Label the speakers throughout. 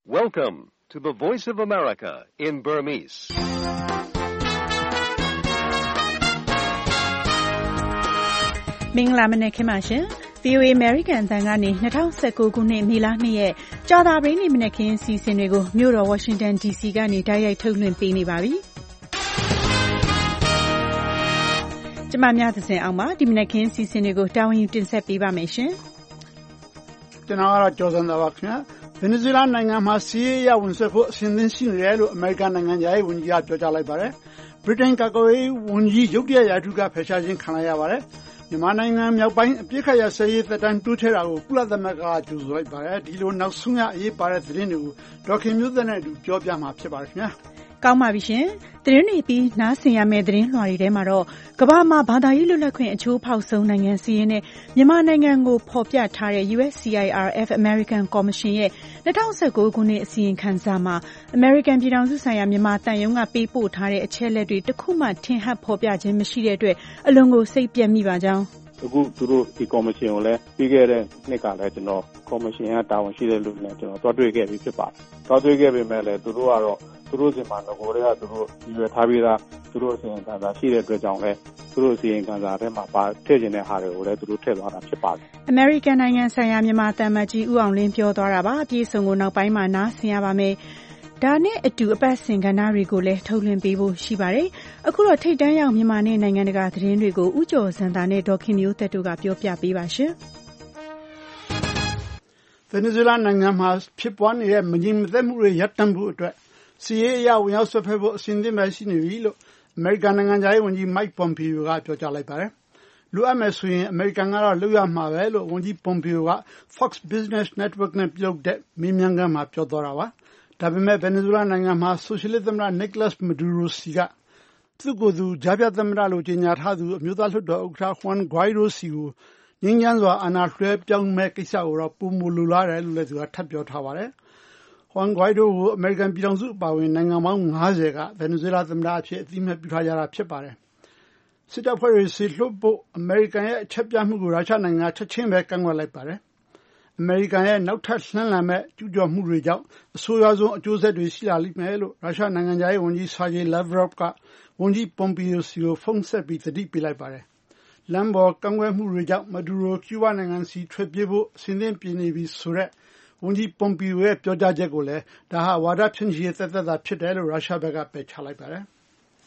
Speaker 1: Welcome to the Voice of America in Burmese.
Speaker 2: ။မင်္ဂလာမနက်ခင်းပါရှင်။ VOA American အသံကနေ2019ခုနှစ်မေလ2ရက်ကြာသပတေးနေ့မနက်ခင်းစီစဉ်တွေကိုမြို့တော် Washington DC ကနေတိုက်ရိုက်ထုတ်လွှင့်ပေးနေပါပြီ။ကျွန်မများသစဉ်အောင်ပါဒီမနက်ခင်းစီစဉ်တွေကိုတာဝန်ယူတင်ဆက်ပေးပါမယ်ရှင်
Speaker 3: ။ကျွန်တော်ကတော့ကျော်စံသာပါခင်ဗျာ။ ဗင်နီဇွဲလားနိုင်ငံမှာစီးရဲရဝင်ဆက်ဖို့အစဉ်သင့်ရှိနေတယ်လို့အမေရိကန်နိုင်ငံသားရေးဝန်ကြီးကပြောကြားလိုက်ပါတယ်။ဗြိတိန်ကာကွယ်ရေးဝန်ကြီးရုတ်တရက်ရာထူးကဖယ်ရှားခြင်းခံလိုက်ရပါတယ်။မြန်မာနိုင်ငံမြောက်ပိုင်းအပြစ်ခတ်ရစရေးသက်တမ်းတိုးချဲ့တာကိုကုလသမဂ္ဂကကြိုဆိုလိုက်ပါတယ်။ဒီလိုနောက်ဆုံးရအရေးပါတဲ့သတင်းတွေကိုဒေါက်ခင်မျိုးသက်နဲ့အတူပြောပြမှာဖြစ်ပါတယ်ခင်ဗျာ။
Speaker 2: ကောင်းပါပြီရှင်။သတင်းတွေပြီးနားဆင်ရမယ့်သတင်းလွှာတွေထဲမှာတော့ကမ္ဘာမှာဘာသာရေးလွတ်လပ်ခွင့်အချိုးဖောက်ဆုံးနိုင်ငံစီးရင်နဲ့မြန်မာနိုင်ငံကိုဖော်ပြထားတဲ့ USCIRF American Commission ရဲ့2019ခုနှစ်အစီရင်ခံစာမှာ American ပြည်ထောင်စုဆိုင်ရာမြန်မာတန်ယုံကပေးပို့ထားတဲ့အချက်လက်တွေတစ်ခုမှထင်ဟပ်ဖော်ပြခြင်းမရှိတဲ့အတွက်အလွန်ကိုစိတ်ပျက်မိပါကြောင်း
Speaker 4: အခုသူတို့ဒီကော်မရှင်ကိုလည်းပြီးခဲ့တဲ့နှစ်ကလည်းကျွန်တော်ကော်မရှင်ကတာဝန်ရှိတဲ့လူတွေနဲ့ကျွန်တော်တွားတွေ့ခဲ့ပြီးဖြစ်ပါတယ်။တွားတွေ့ခဲ့ပေမဲ့လည်းသူတို့ကတော့သူတို့စီမှာငကိုတွေကသူတို့ရွေထားပြီးသားသူတို့အစီရင်ခံစာရှိတဲ့အတွက်ကြောင့်လည်းသူတို့အစီရင်ခံစာထဲမှာပါထည့်ခြင်းတဲ့ဟာတွေကိုလည်းသူတို့ထည့်သွားတာဖြစ်ပါတယ်
Speaker 2: ။ American နိုင်ငံဆိုင်ရာမြန်မာတန်မတ်ကြီးဦးအောင်လင်းပြောသွားတာပါ။အပြည့်စုံကိုနောက်ပိုင်းမှာနားဆင်ရပါမယ်။ဒါနဲ့အတူအပတ်စဉ်ကဏ္ဍတွေကိုလည်းထုတ်လွှင့်ပေးဖို့ရှိပါတယ်။အခုတော့ထိပ်တန်းရောက်မြန်မာနဲ့နိုင်ငံတကာသတင်းတွေကိုဦးကျော်စံသာနဲ့ဒေါ်ခင်မျိုးသက်တို့ကပြောပြပေးပါရှင်။
Speaker 3: ဗင်နီဇွဲလားနိုင်ငံမှာဖြစ်ပွားနေတဲ့မငြိမ်မသက်မှုတွေရပ်တန့်ဖို့အတွက်စီးရဲအရဝင်ရောက်ဆွဲဖက်ဖို့အစဉ်သင့်ပဲရှိနေပြီလို့အမေရိကန်နိုင်ငံသားရေးဝန်ကြီး Mike Pompeo ကပြောကြားလိုက်ပါတယ်။လိုအပ်မယ်ဆိုရင်အမေရိကန်ကတော့လုပ်ရမှာပဲလို့ဝန်ကြီး Pompeo က Fox Business Network နဲ့ပြုလုပ်တဲ့မေးမြန်းခန်းမှာပြောသွားတာပါ။ဒါပေမဲ့ဗင်နီဇွဲလားနိုင်ငံမှာဆိုရှယ်လစ်သမ္မတ Nicolas Maduro စီကသူ့ကိုယ်သူကြားဖြတ်သမ္မတလို့ကြေညာထားသူအမျိုးသားလွှတ်တော်ဥက္ကဋ္ဌ Juan Guaido စီကိုငြိမ်းချမ်းစွာအာဏာလွှဲပြောင်းမဲ့ကိစ္စကိုတော့ပုံမလိုလားတယ်လို့လည်းသူကထပ်ပြောထားပါတယ်။ Juan Guaido ကိုအမေရိကန်ပြည်ထောင်စုအပါအဝင်နိုင်ငံပေါင်း90ကဗင်နီဇွဲလားသမ္မတအဖြစ်အသိအမှတ်ပြုထားကြတာဖြစ်ပါတယ်။စစ်တပ်ဖွဲ့တွေစေလွှတ်ဖို့အမေရိကန်ရဲ့အချက်ပြမှုကိုရုရှားနိုင်ငံချက်ချင်းပဲကန့်ကွက်လိုက်ပါတယ်။အမေရိကန်ရဲ့နောက်ထပ်လှမ်းလာမဲ့ကျူးကျော်မှုတွေကြောင့်အဆိုးရွားဆုံးအကျိုးဆက်တွေရှိလာလိမ့်မယ်လို့ရုရှားနိုင်ငံသားရေးဝန်ကြီး Sergei Lavrov ကဝန်ကြီး Pompeo စီကိုဖုန်းဆက်ပြီးသတိပေးလိုက်ပါတယ်။လမ်းပေါ်ကန့်ကွက်မှုတွေကြောင့် Maduro ကျူးဘားနိုင်ငံစီထွက်ပြေးဖို့အစဉ်သင့်ပြင်နေပြီဆိုတဲ့ဝန်ကြီး Pompeo ရဲ့ပြောကြားချက်ကိုလည်းဒါဟာဝါဒဖြန့်ချီရေးသက်သက်သာဖြစ်တယ်လို့ရုရှားဘက်ကပယ်ချလိုက်ပါတယ်။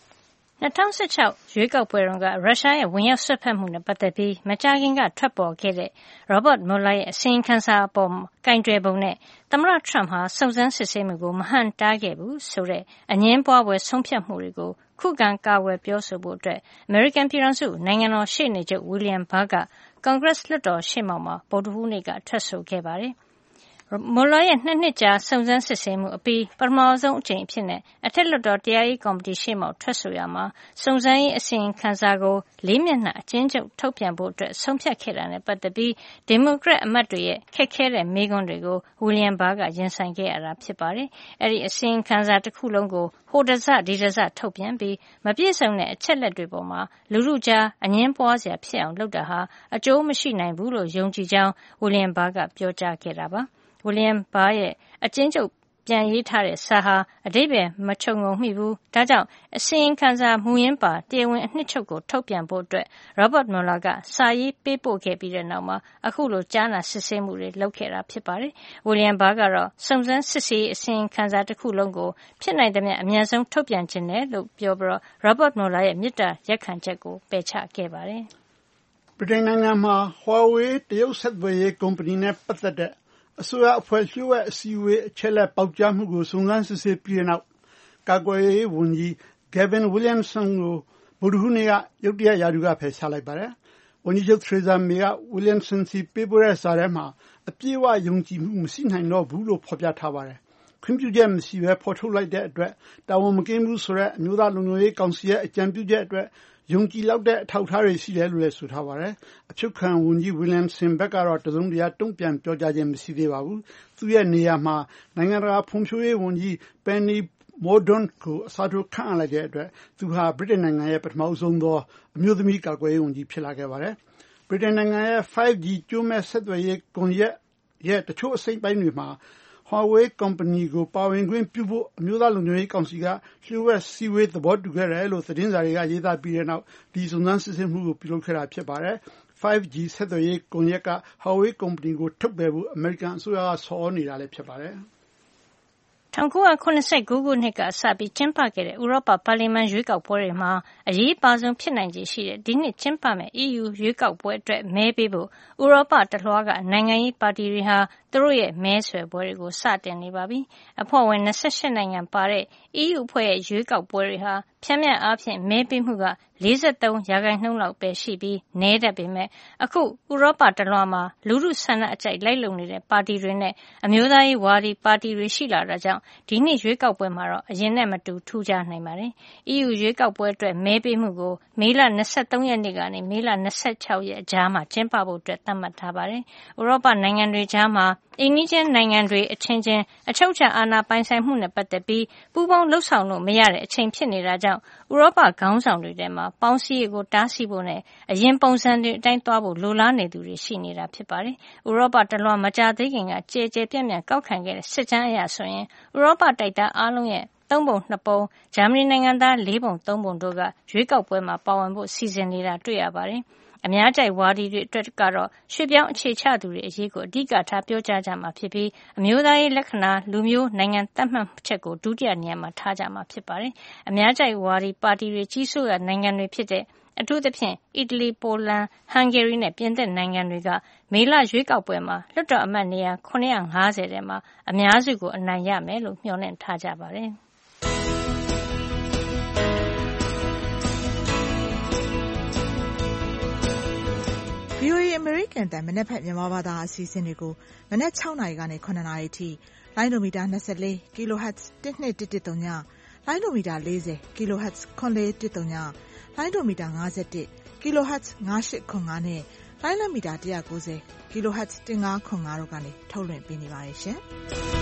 Speaker 5: 2016ရွေးကောက်ပွဲတုန်းကရုရှားရဲ့ဝင်ရောက်ဆွတ်ဖက်မှုနဲ့ပတ်သက်ပြီးမကြာခင်ကထွက်ပေါ်ခဲ့တဲ့ Robert Mueller ရဲ့အစီရင်ခံစာအပေါ်ကိုင်တွယ်ပုံနဲ့သမ္မတ Trump ဟာစုံစမ်းစစ်ဆေးမှုကိုမဟန့်တားခဲ့ဘူးဆိုတဲ့အငြင်းပွားဖွယ်ဆုံးဖြတ်မှုတွေကိုခုခံကာကွယ်ပြောဆိုဖို့အတွက် American ပြည်ထောင်စုနိုင်ငံတော်ရှေ့နေချုပ် William Barr က Congress လွှတ်တော်ရှေ့မှောက်မှာဗုဒ္ဓဟူးနေ့ကထွက်ဆိုခဲ့ပါတယ်။ Mueller ရဲ့2နှစ်ကြာစုံစမ်းစစ်ဆေးမှုအပြီးပထမဆုံးအကြိမ်အဖြစ်နဲ့အထက်လွှတ်တော်တရားရေးကော်မတီရှေ့မှောက်ထွက်ဆိုရမှာစုံစမ်းရေးအစီရင်ခံစာကို4မျက်နှာအကျဉ်းချုပ်ထုတ်ပြန်ဖို့အတွက်ဆုံးဖြတ်ခဲ့တာနဲ့ပတ်သက်ပြီးဒီမိုကရက်အမတ်တွေရဲ့ခက်ခဲတဲ့မေးခွန်းတွေကို William Barr ကရင်ဆိုင်ခဲ့ရတာဖြစ်ပါတယ်။အဲဒီအစီရင်ခံစာတစ်ခုလုံးကိုဟိုတစဒီတစထုတ်ပြန်ပြီးမပြည့်စုံတဲ့အချက်လက်တွေပေါ်မှာလူထုကြားအငြင်းပွားစရာဖြစ်အောင်လုပ်တာဟာအကျိုးမရှိနိုင်ဘူးလို့ယုံကြည်ကြောင်း William Barr ကပြောကြားခဲ့တာပါ။ William Barr ရဲ့အကျဉ်းချုပ်ပြန်ရေးထားတဲ့စာဟာအဓိပ္ပာယ်မခြုံငုံမိဘူး။ဒါကြောင့်အစီရင်ခံစာမူရင်းပါတရားဝင်အနှစ်ချုပ်ကိုထုတ်ပြန်ဖို့အတွက် Robert Mueller ကစာရေးပေးပို့ခဲ့ပြီးတဲ့နောက်မှာအခုလိုကြားနာစစ်ဆေးမှုတွေလုပ်ခဲ့တာဖြစ်ပါတယ်။ William Barr ကတော့စုံစမ်းစစ်ဆေးရေးအစီရင်ခံစာတစ်ခုလုံးကိုဖြစ်နိုင်သမျှအမြန်ဆုံးထုတ်ပြန်ခြင်းနဲ့လို့ပြောပြီး Robert Mueller ရဲ့မေတ္တာရပ်ခံချက်ကိုပယ်ချခဲ့ပါတယ်
Speaker 3: ။ဗြိတိန်နိုင်ငံမှာ Huawei တရုတ်ဆက်သွယ်ရေးကုမ္ပဏီနဲ့ပတ်သက်တဲ့အစိုးရအဖွဲ့လျှို့ဝှက်အစည်းအဝေးအချက်လက်ပေါက်ကြားမှုကိုစုံစမ်းစစ်ဆေးပြီးတဲ့နောက်ကာကွယ်ရေးဝန်ကြီး Gavin Williamson ကိုဗုဒ္ဓဟူးနေ့ကရုတ်တရက်ရာထူးကဖယ်ရှားလိုက်ပါတယ်။ဝန်ကြီးချုပ် Theresa May က Williamson စီပေးပို့တဲ့စာထဲမှာအပြည့်အဝယုံကြည်မှုမရှိနိုင်တော့ဘူးလို့ဖော်ပြထားပါတယ်။ခွင့်ပြုချက်မရှိဘဲဖော်ထုတ်လိုက်တဲ့အတွက်တာဝန်မကင်းဘူးဆိုတဲ့အမျိုးသားလုံခြုံရေးကောင်စီရဲ့အကြံပြုချက်အတွက်ယုံကြည်လောက်တဲ့အထောက်အထားတွေရှိတယ်လို့လည်းဆိုထားပါတယ်။အဖြုတ်ခံဝန်ကြီး Williamson ဘက်ကတော့တစုံတရာတုံ့ပြန်ပြောကြားခြင်းမရှိသေးပါဘူး။သူ့ရဲ့နေရာမှာနိုင်ငံတကာဖွံ့ဖြိုးရေးဝန်ကြီး Penny Mordaunt ကိုအစားထိုးခန့်အပ်လိုက်တဲ့အတွက်သူဟာဗြိတိန်နိုင်ငံရဲ့ပထမဆုံးသောအမျိုးသမီးကာကွယ်ရေးဝန်ကြီးဖြစ်လာခဲ့ပါတယ်။ဗြိတိန်နိုင်ငံရဲ့ 5G ကြိုးမဲ့ဆက်သွယ်ရေးကွန်ရက်ရဲ့တချို့အစိတ်ပိုင်းတွေမှာ Huawei Company ကိုပါဝင်ခွင့်ပြုဖို့အမျိုးသားလုံခြုံရေးကောင်စီကလျှို့ဝှက်စည်းဝေးသဘောတူခဲ့တယ်လို့သတင်းစာတွေကရေးသားပြီးတဲ့နောက်ဒီစုံစမ်းစစ်ဆေးမှုကိုပြုလုပ်ခဲ့တာဖြစ်ပါတယ်။ 5G ဆက်သွယ်ရေးကွန်ရက်က Huawei Company ကိုထုတ်ပယ်ဖို့အမေရိကန်အစိုးရကဆော်နေတာလည်းဖြစ်ပါတယ်။
Speaker 5: 1989 ခုနှစ်ကစပြီးကျင်းပခဲ့တဲ့ဥရောပပါလီမန်ရွေးကောက်ပွဲတွေမှာအရေးပါဆုံးဖြစ်နိုင်ခြေရှိတဲ့ဒီနှစ်ကျင်းပမယ့် EU ရွေးကောက်ပွဲအတွက်မဲပေးဖို့ဥရောပတလွှားကနိုင်ငံရေးပါတီတွေဟာသူတို့ရဲ့မဲဆွယ်ပွဲတွေကိုစတင်နေပါပြီ။အဖွဲ့ဝင်28နိုင်ငံပါတဲ့ EU အဖွဲ့ရဲ့ရွေးကောက်ပွဲတွေဟာဖြန့်မြတ်အားဖြင့်မဲပေးမှုက 43% လောက်ပဲရှိပြီးနည်းတတ်ပေမဲ့အခုဥရောပတလွှားမှာလူထုဆန္ဒအကြိုက်လိုက်လုံနေတဲ့ပါတီတွေနဲ့အမျိုးသားရေးဝါဒီပါတီတွေရှိလာတာကြောင့်ဒီနှစ်ရွေးကောက်ပွဲမှာတော့အရင်နဲ့မတူထူးခြားနိုင်ပါတယ်။ EU ရွေးကောက်ပွဲအတွက်မဲပေးမှုကိုမေလ23ရက်နေ့ကနေမေလ26ရက်အကြားမှာကျင်းပဖို့သတ်မှတ်ထားပါတယ်။ဥရောပနိုင်ငံတွေကြားမှာအိမ်နီးချင်းနိုင်ငံတွေအချင်းချင်းအချုပ်အခြာအာဏာပိုင်ဆိုင်မှုနဲ့ပတ်သက်ပြီးပူးပေါင်းလှုပ်ဆောင်လို့မရတဲ့အချိန်ဖြစ်နေတာကြောင့်ဥရောပခေါင်းဆောင်တွေထဲမှာပေါင်းစည်းရေးကိုတားဆီးဖို့နဲ့အရင်ပုံစံတွေအတိုင်းသွားဖို့လိုလားနေသူတွေရှိနေတာဖြစ်ပါတယ်။ဥရောပတလွှားမကြာသေးခင်ကကျယ်ကျယ်ပြန့်ပြန့်ကောက်ခံခဲ့တဲ့စစ်တမ်းအရဆိုရင်ဥရောပတိုက်သားအားလုံးရဲ့3ပုံ2ပုံဂျာမနီနိုင်ငံသား4ပုံ3ပုံတို့ကရွေးကောက်ပွဲမှာပါဝင်ဖို့စီစဉ်နေတာတွေ့ရပါတယ်။အများကြိုက်ဝါဒီတွေအတွက်ကတော့ရွှေ့ပြောင်းအခြေချသူတွေအရေးကိုအဓိကထားပြောကြားကြမှာဖြစ်ပြီးအမျိုးသားရေးလက္ခဏာလူမျိုးနိုင်ငံသတ်မှတ်ချက်ကိုဒုတိယနေရာမှာထားကြမှာဖြစ်ပါတယ်။အများကြိုက်ဝါဒီပါတီတွေကြီးစိုးရနိုင်ငံတွေဖြစ်တဲ့အထူးသဖြင့်အီတလီပိုလန်ဟန်ဂေရီနဲ့ပြင်သစ်နိုင်ငံတွေကမေလရွေးကောက်ပွဲမှာလွှတ်တော်အမတ်နေရာ950ထဲမှာအများစုကိုအနိုင်ရမယ်လို့မျှော်လင့်ထားကြပါတယ်။
Speaker 6: VOA အမေရိကန်တန်မနက်ဖက်မြန်မာဘာသာအစီအစဉ်တွေကိုမနက်6နာရီကနေ9နာရီအထိလိုင်းဒိုမီတာ24 kHz 12113ညလိုင်းဒိုမီတာ40 kHz 9413ညလိုင်းဒိုမီတာ51 kHz 9805နဲ့လိုင်းလမီတာ190 kHz 1505တို့ကနေထုတ်လွှင့်ပေးနေပါတယ်ရှင်။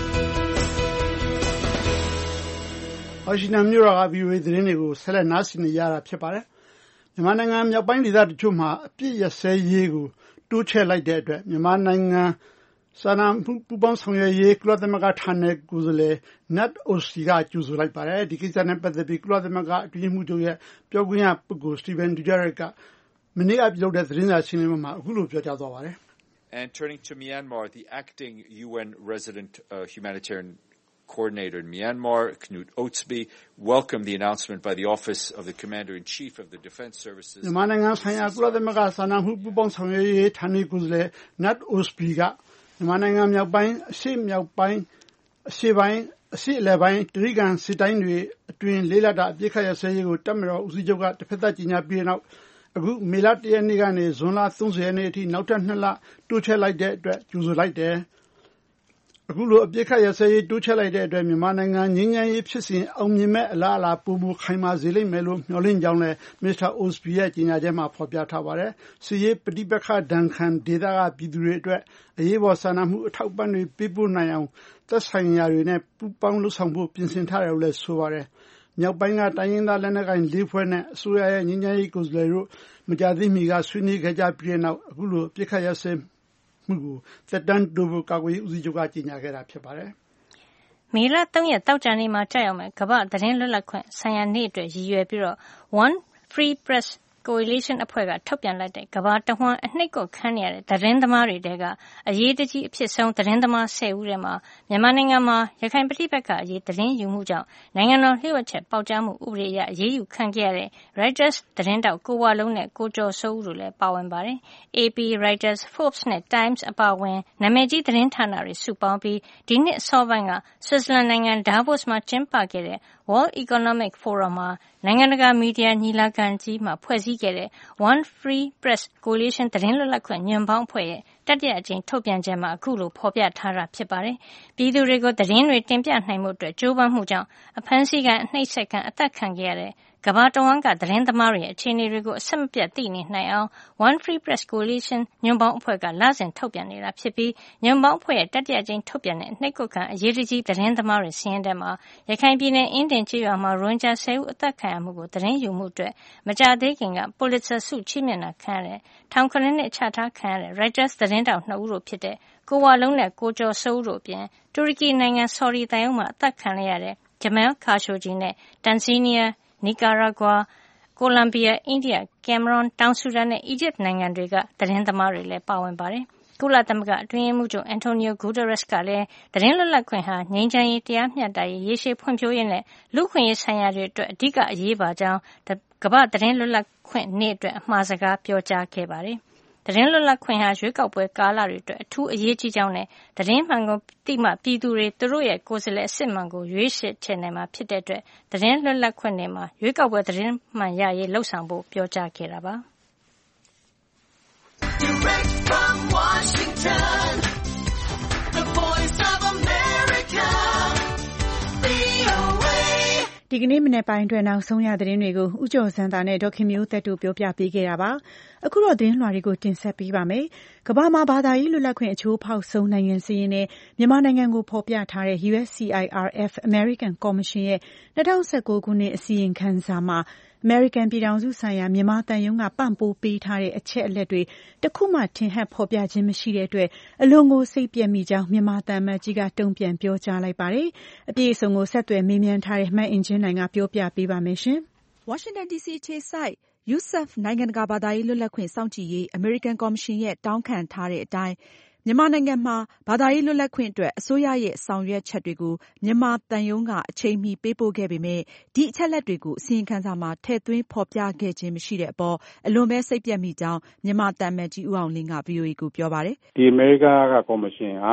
Speaker 3: ဝါရှင်တန်မြို့တော်က VOA သတင်းတွေကိုဆက်လက်နားဆင်နေကြတာဖြစ်ပါတယ်။မြန်မာနိုင်ငံမြောက်ပိုင်းဒေသတချို့မှာအပြစ်ရစဲရေးကိုတိုးချဲ့လိုက်တဲ့အတွက်မြန်မာနိုင်ငံစာနာမှုပူးပေါင်းဆောင်ရွက်ရေးကုလသမဂ္ဂဌာနကိုယ်စားလှယ် Nat Ostby ကကြိုဆိုလိုက်ပါတယ်။ဒီကိစ္စနဲ့ပတ်သက်ပြီးကုလသမဂ္ဂအတွင်းရေးမှူးချုပ်ရဲ့ပြောခွင့်ရပုဂ္ဂိုလ် Stephen Dujarric ကမနေ့ကပြုလုပ်တဲ့သတင်းစာရှင်းလင်းပွဲမှာအခုလိုပြောကြားသွားပါတယ်။
Speaker 7: And turning to Myanmar, the acting UN resident humanitarian coordinator in Myanmar, Knut Ostby, welcomed the announcement by the Office of the Commander-in-Chief of the Defense Services.
Speaker 3: မြန်မာနိုင်ငံဆိုင်ရာကုလသမဂ္ဂစာနာမှုပူးပေါင်းဆောင်ရွက်ရေးဌာနကိုယ်စားလှယ် Nat Ostby ကမြန်မာနိုင်ငံမြောက်ပိုင်းအရှေ့မြောက်ပိုင်းအရှေ့ပိုင်းအရှေ့အလယ်ပိုင်းတရိကန်စစ်တိုင်းတွေအတွင်းလေးလတာအပြစ်ခတ်ရစဲရေးကိုတပ်မတော်ဦးစီးချုပ်ကတစ်ဖက်သက်ကြီးညာပြီးတဲ့နောက်အခုမေလ1ရက်နေ့ကနေဇွန်လ30ရက်နေ့အထိနောက်ထပ်2လတိုးချဲ့လိုက်တဲ့အတွက်ကြိုဆိုလိုက်တယ်။အခုလိုအပြစ်ခတ်ရစဲရေးတိုးချဲ့လိုက်တဲ့အတွက်မြန်မာနိုင်ငံငြိမ်းချမ်းရေးဖြစ်စဉ်အောင်မြင်မဲ့အလားအလာပိုမိုခိုင်မာစေလိမ့်မယ်လို့မျှော်လင့်ကြောင်းလည်းမစ္စတာ Ostby ရဲ့ကြေညာချက်မှာဖော်ပြထားပါတယ်။စစ်ရေးပဋိပက္ခဒဏ်ခံဒေသကပြည်သူတွေအတွက်အရေးပေါ်စာနာမှုအထောက်အပံ့တွေပေးပို့နိုင်အောင်သက်ဆိုင်ရာတွေနဲ့ပူးပေါင်းလှုပ်ဆောင်ဖို့ပြင်ဆင်ထားတယ်လို့လည်းဆိုပါတယ်။မြောက်ပိုင်းကတိုင်းရင်းသားလက်နက်ကိုင်၄ဖွဲ့နဲ့အစိုးရရဲ့ငြိမ်းချမ်းရေးကိုယ်စားလှယ်တို့မကြာသေးမီကဆွေးနွေးခဲ့ကြပြီးတဲ့နောက်အခုလိုပြစ်ခတ်ရစဲမှုကိုသက်တမ်းတိုးဖို့ကာကွယ်ရေးဦးစီးချုပ်ကကြေညာခဲ့တာဖြစ်ပါတယ်
Speaker 5: ။မေလ3ရက်တောက်ကြနေ့မှာကြာရောက်မယ်ကမ္ဘာသတင်းလွတ်လပ်ခွင့်ဆိုင်ရာနေ့အတွက်ရည်ရွယ်ပြီးတော့ One Free Press Coalition အဖွဲ့ကထုတ်ပြန်လိုက်တဲ့ကမ္ဘာတဝန်းအနှိပ်ကွပ်ခံနေရတဲ့သတင်းသမားတွေတဲကအရေးတကြီးအဖြစ်ဆုံးသတင်းသမား10ဦးထဲမှာမြန်မာနိုင်ငံမှာရခိုင်ပဋိပက္ခအရေးသတင်းယူမှုကြောင့်နိုင်ငံတော်လျှို့ဝှက်ချက်ပေါက်ကြားမှုဥပဒေအရအရေးယူခံခဲ့ရတဲ့ Reuters သတင်းတောက်ကိုဝလုံးနဲ့ကိုကျော်စိုးဦးတို့လည်းပါဝင်ပါတယ်။ AP, Reuters, Forbes နဲ့ Times အပါအဝင်နာမည်ကြီးသတင်းဌာနတွေစုပေါင်းပြီးဒီနှစ်အစောပိုင်းကဆွစ်ဇာလန်နိုင်ငံ Davos မှာကျင်းပခဲ့တဲ့ World Economic Forum မှာနိုင်ငံတကာမီဒီယာညီလာခံကြီးမှာဖွဲ့စည်းခဲ့တဲ့ One Free Press Coalition သတင်းလွတ်လပ်ခွင့်ညွန့်ပေါင်းအဖွဲ့ရဲ့တတိယအကြိမ်ထုတ်ပြန်ချက်မှာအခုလိုဖော်ပြထားတာဖြစ်ပါတယ်။ပြည်သူတွေကိုသတင်းတွေတင်ပြနိုင်မှုအတွက်ကြိုးပမ်းမှုကြောင့်အဖမ်းဆီးခံအနှိပ်စက်ခံအသက်ခံခဲ့ရတဲ့ကမ္ဘာတဝန်းကသတင်းသမားတွေရဲ့အခြေအနေတွေကိုအဆက်မပြတ်သိနေနိုင်အောင် One Free Press Coalition ညွန့်ပေါင်းအဖွဲ့ကလစဉ်ထုတ်ပြန်နေတာဖြစ်ပြီးညွန့်ပေါင်းအဖွဲ့ရဲ့တတိယကြိမ်ထုတ်ပြန်တဲ့နှိပ်ကွပ်ခံအရေးတကြီးသတင်းသမားတွေစီးရင်ထဲမှာရခိုင်ပြည်နယ်အင်းတင်ကျေးရွာမှာရိုဟင်ဂျာ10ဦးအသက်ခံရမှုကိုသတင်းယူမှုအတွက်မကြာသေးခင်က Pulitzer ဆုချီးမြှင့်တာခံရတဲ့ထောင်9နှစ်ချထားခံရတဲ့ Reuters သတင်းသတင်းတောက်2ဦးတို့ဖြစ်တဲ့ကိုဝါလုံးနဲ့ကိုကျော်စိုးဦးတို့အပြင်တူရကီနိုင်ငံဆော်ဒီတန်ယုံမှာအသက်ခံရတဲ့ဂျမန်ခါရှိုဂျီနဲ့တန်ဇီးနီးယားနီကာရာဂွာကိုလံဘီယာအိန္ဒိယကင်မရွန်တောင်ဆူဒန်နဲ့အီဂျစ်နိုင်ငံတွေကသတင်းသမားတွေလည်းပါဝင်ပါတယ်ကုလသမဂ္ဂအတွင်းရေးမှူးချုပ်အန်တိုနီယိုဂူတရက်စ်ကလည်းသတင်းလွတ်လပ်ခွင့်ဟာငြိမ်းချမ်းရေးတရားမျှတရေးရေရှည်ဖွံ့ဖြိုးရေးနဲ့လူ့အခွင့်အရေးဆိုင်ရာတွေအတွက်အဓိကအရေးပါကြောင်းကမ္ဘာ့သတင်းလွတ်လပ်ခွင့်နေ့အတွက်အမှာစကားပြောကြားခဲ့ပါတယ်။သတင်းလွတ်လပ်ခွင့်ဟာရွေးကောက်ပွဲကာလတွေအတွက်အထူးအရေးကြီးကြောင်းနဲ့သတင်းမှန်ကိုသိမှပြည်သူတွေသူတို့ရဲ့ကိုယ်စားလှယ်အစစ်မှန်ကိုရွေးချယ်ချင်နိုင်မှာဖြစ်တဲ့အတွက်သတင်းလွတ်လပ်ခွင့်နေ့မှာရွေးကောက်ပွဲသတင်းမှန်ရရေးလှုံ့ဆော်ဖို့ပြောကြားခဲ့တာပါ။ Direct from Washington, the Voice of America, VOA.
Speaker 2: ဒီကနေ့မနေ့ပိုင်းအတွက်နောက်ဆုံးရသတင်းတွေကိုဦးကျော်စံသာနဲ့ဒေါခင်မျိုးသက်တို့ပြောပြပေးခဲ့တာပါ။အခုတော့သတင်းလွှာတွေကိုတင်ဆက်ပေးပါမယ်။ကမ္ဘာမှာဘာသာရေးလွတ်လပ်ခွင့်အချိုးဖောက်ဆုံးနိုင်ငံစီးရင်နဲ့မြန်မာနိုင်ငံကိုဖော်ပြထားတဲ့ USCIRF American Commission ရဲ့2019ခုနှစ်အစီရင်ခံစာမှာအမေရိကန်ပြည်ထောင်စုဆိုင်ရာမြန်မာသံရုံးကပံ့ပိုးပေးထားတဲ့အချက်အလက်တွေတခုမှထင်ဟပ်ဖော်ပြခြင်းမရှိတဲ့အတွက်အလွန်ကိုစိတ်ပျက်မိကြောင်းမြန်မာသံအမတ်ကြီးကတုံ့ပြန်ပြောကြားလိုက်ပါတယ်။အပြည့်အစုံကိုဆက်သွယ်မေးမြန်းထားတဲ့မအင်ကြင်းနိုင်ကပြောပြပေးပါမယ်ရှင်။
Speaker 6: Washington DC အခြေစိုက် USCIRF နိုင်ငံတကာဘာသာရေးလွတ်လပ်ခွင့်စောင့်ကြည့်ရေးအမေရိကန်ကော်မရှင်ရဲ့တောင်းခံထားတဲ့အတိုင်းမြန်မာနိုင်ငံမှာဘာသာရေးလွတ်လပ်ခွင့်အတွက်အစိုးရရဲ့ဆောင်ရွက်ချက်တွေကိုမြန်မာသံရုံးကအချိန်မီပေးပို့ခဲ့ပေမဲ့ဒီအချက်လက်တွေကိုအစီရင်ခံစာမှာထည့်သွင်းဖော်ပြခဲ့ခြင်းမရှိတဲ့အပေါ်အလွန်ပဲစိတ်ပျက်မိကြောင်းမြန်မာသံအမတ်ကြီးဦးအောင်လင်းက VOA ကိုပြောပါတယ်
Speaker 4: ။ဒီအမေရိကန်ကကော်မရှင်က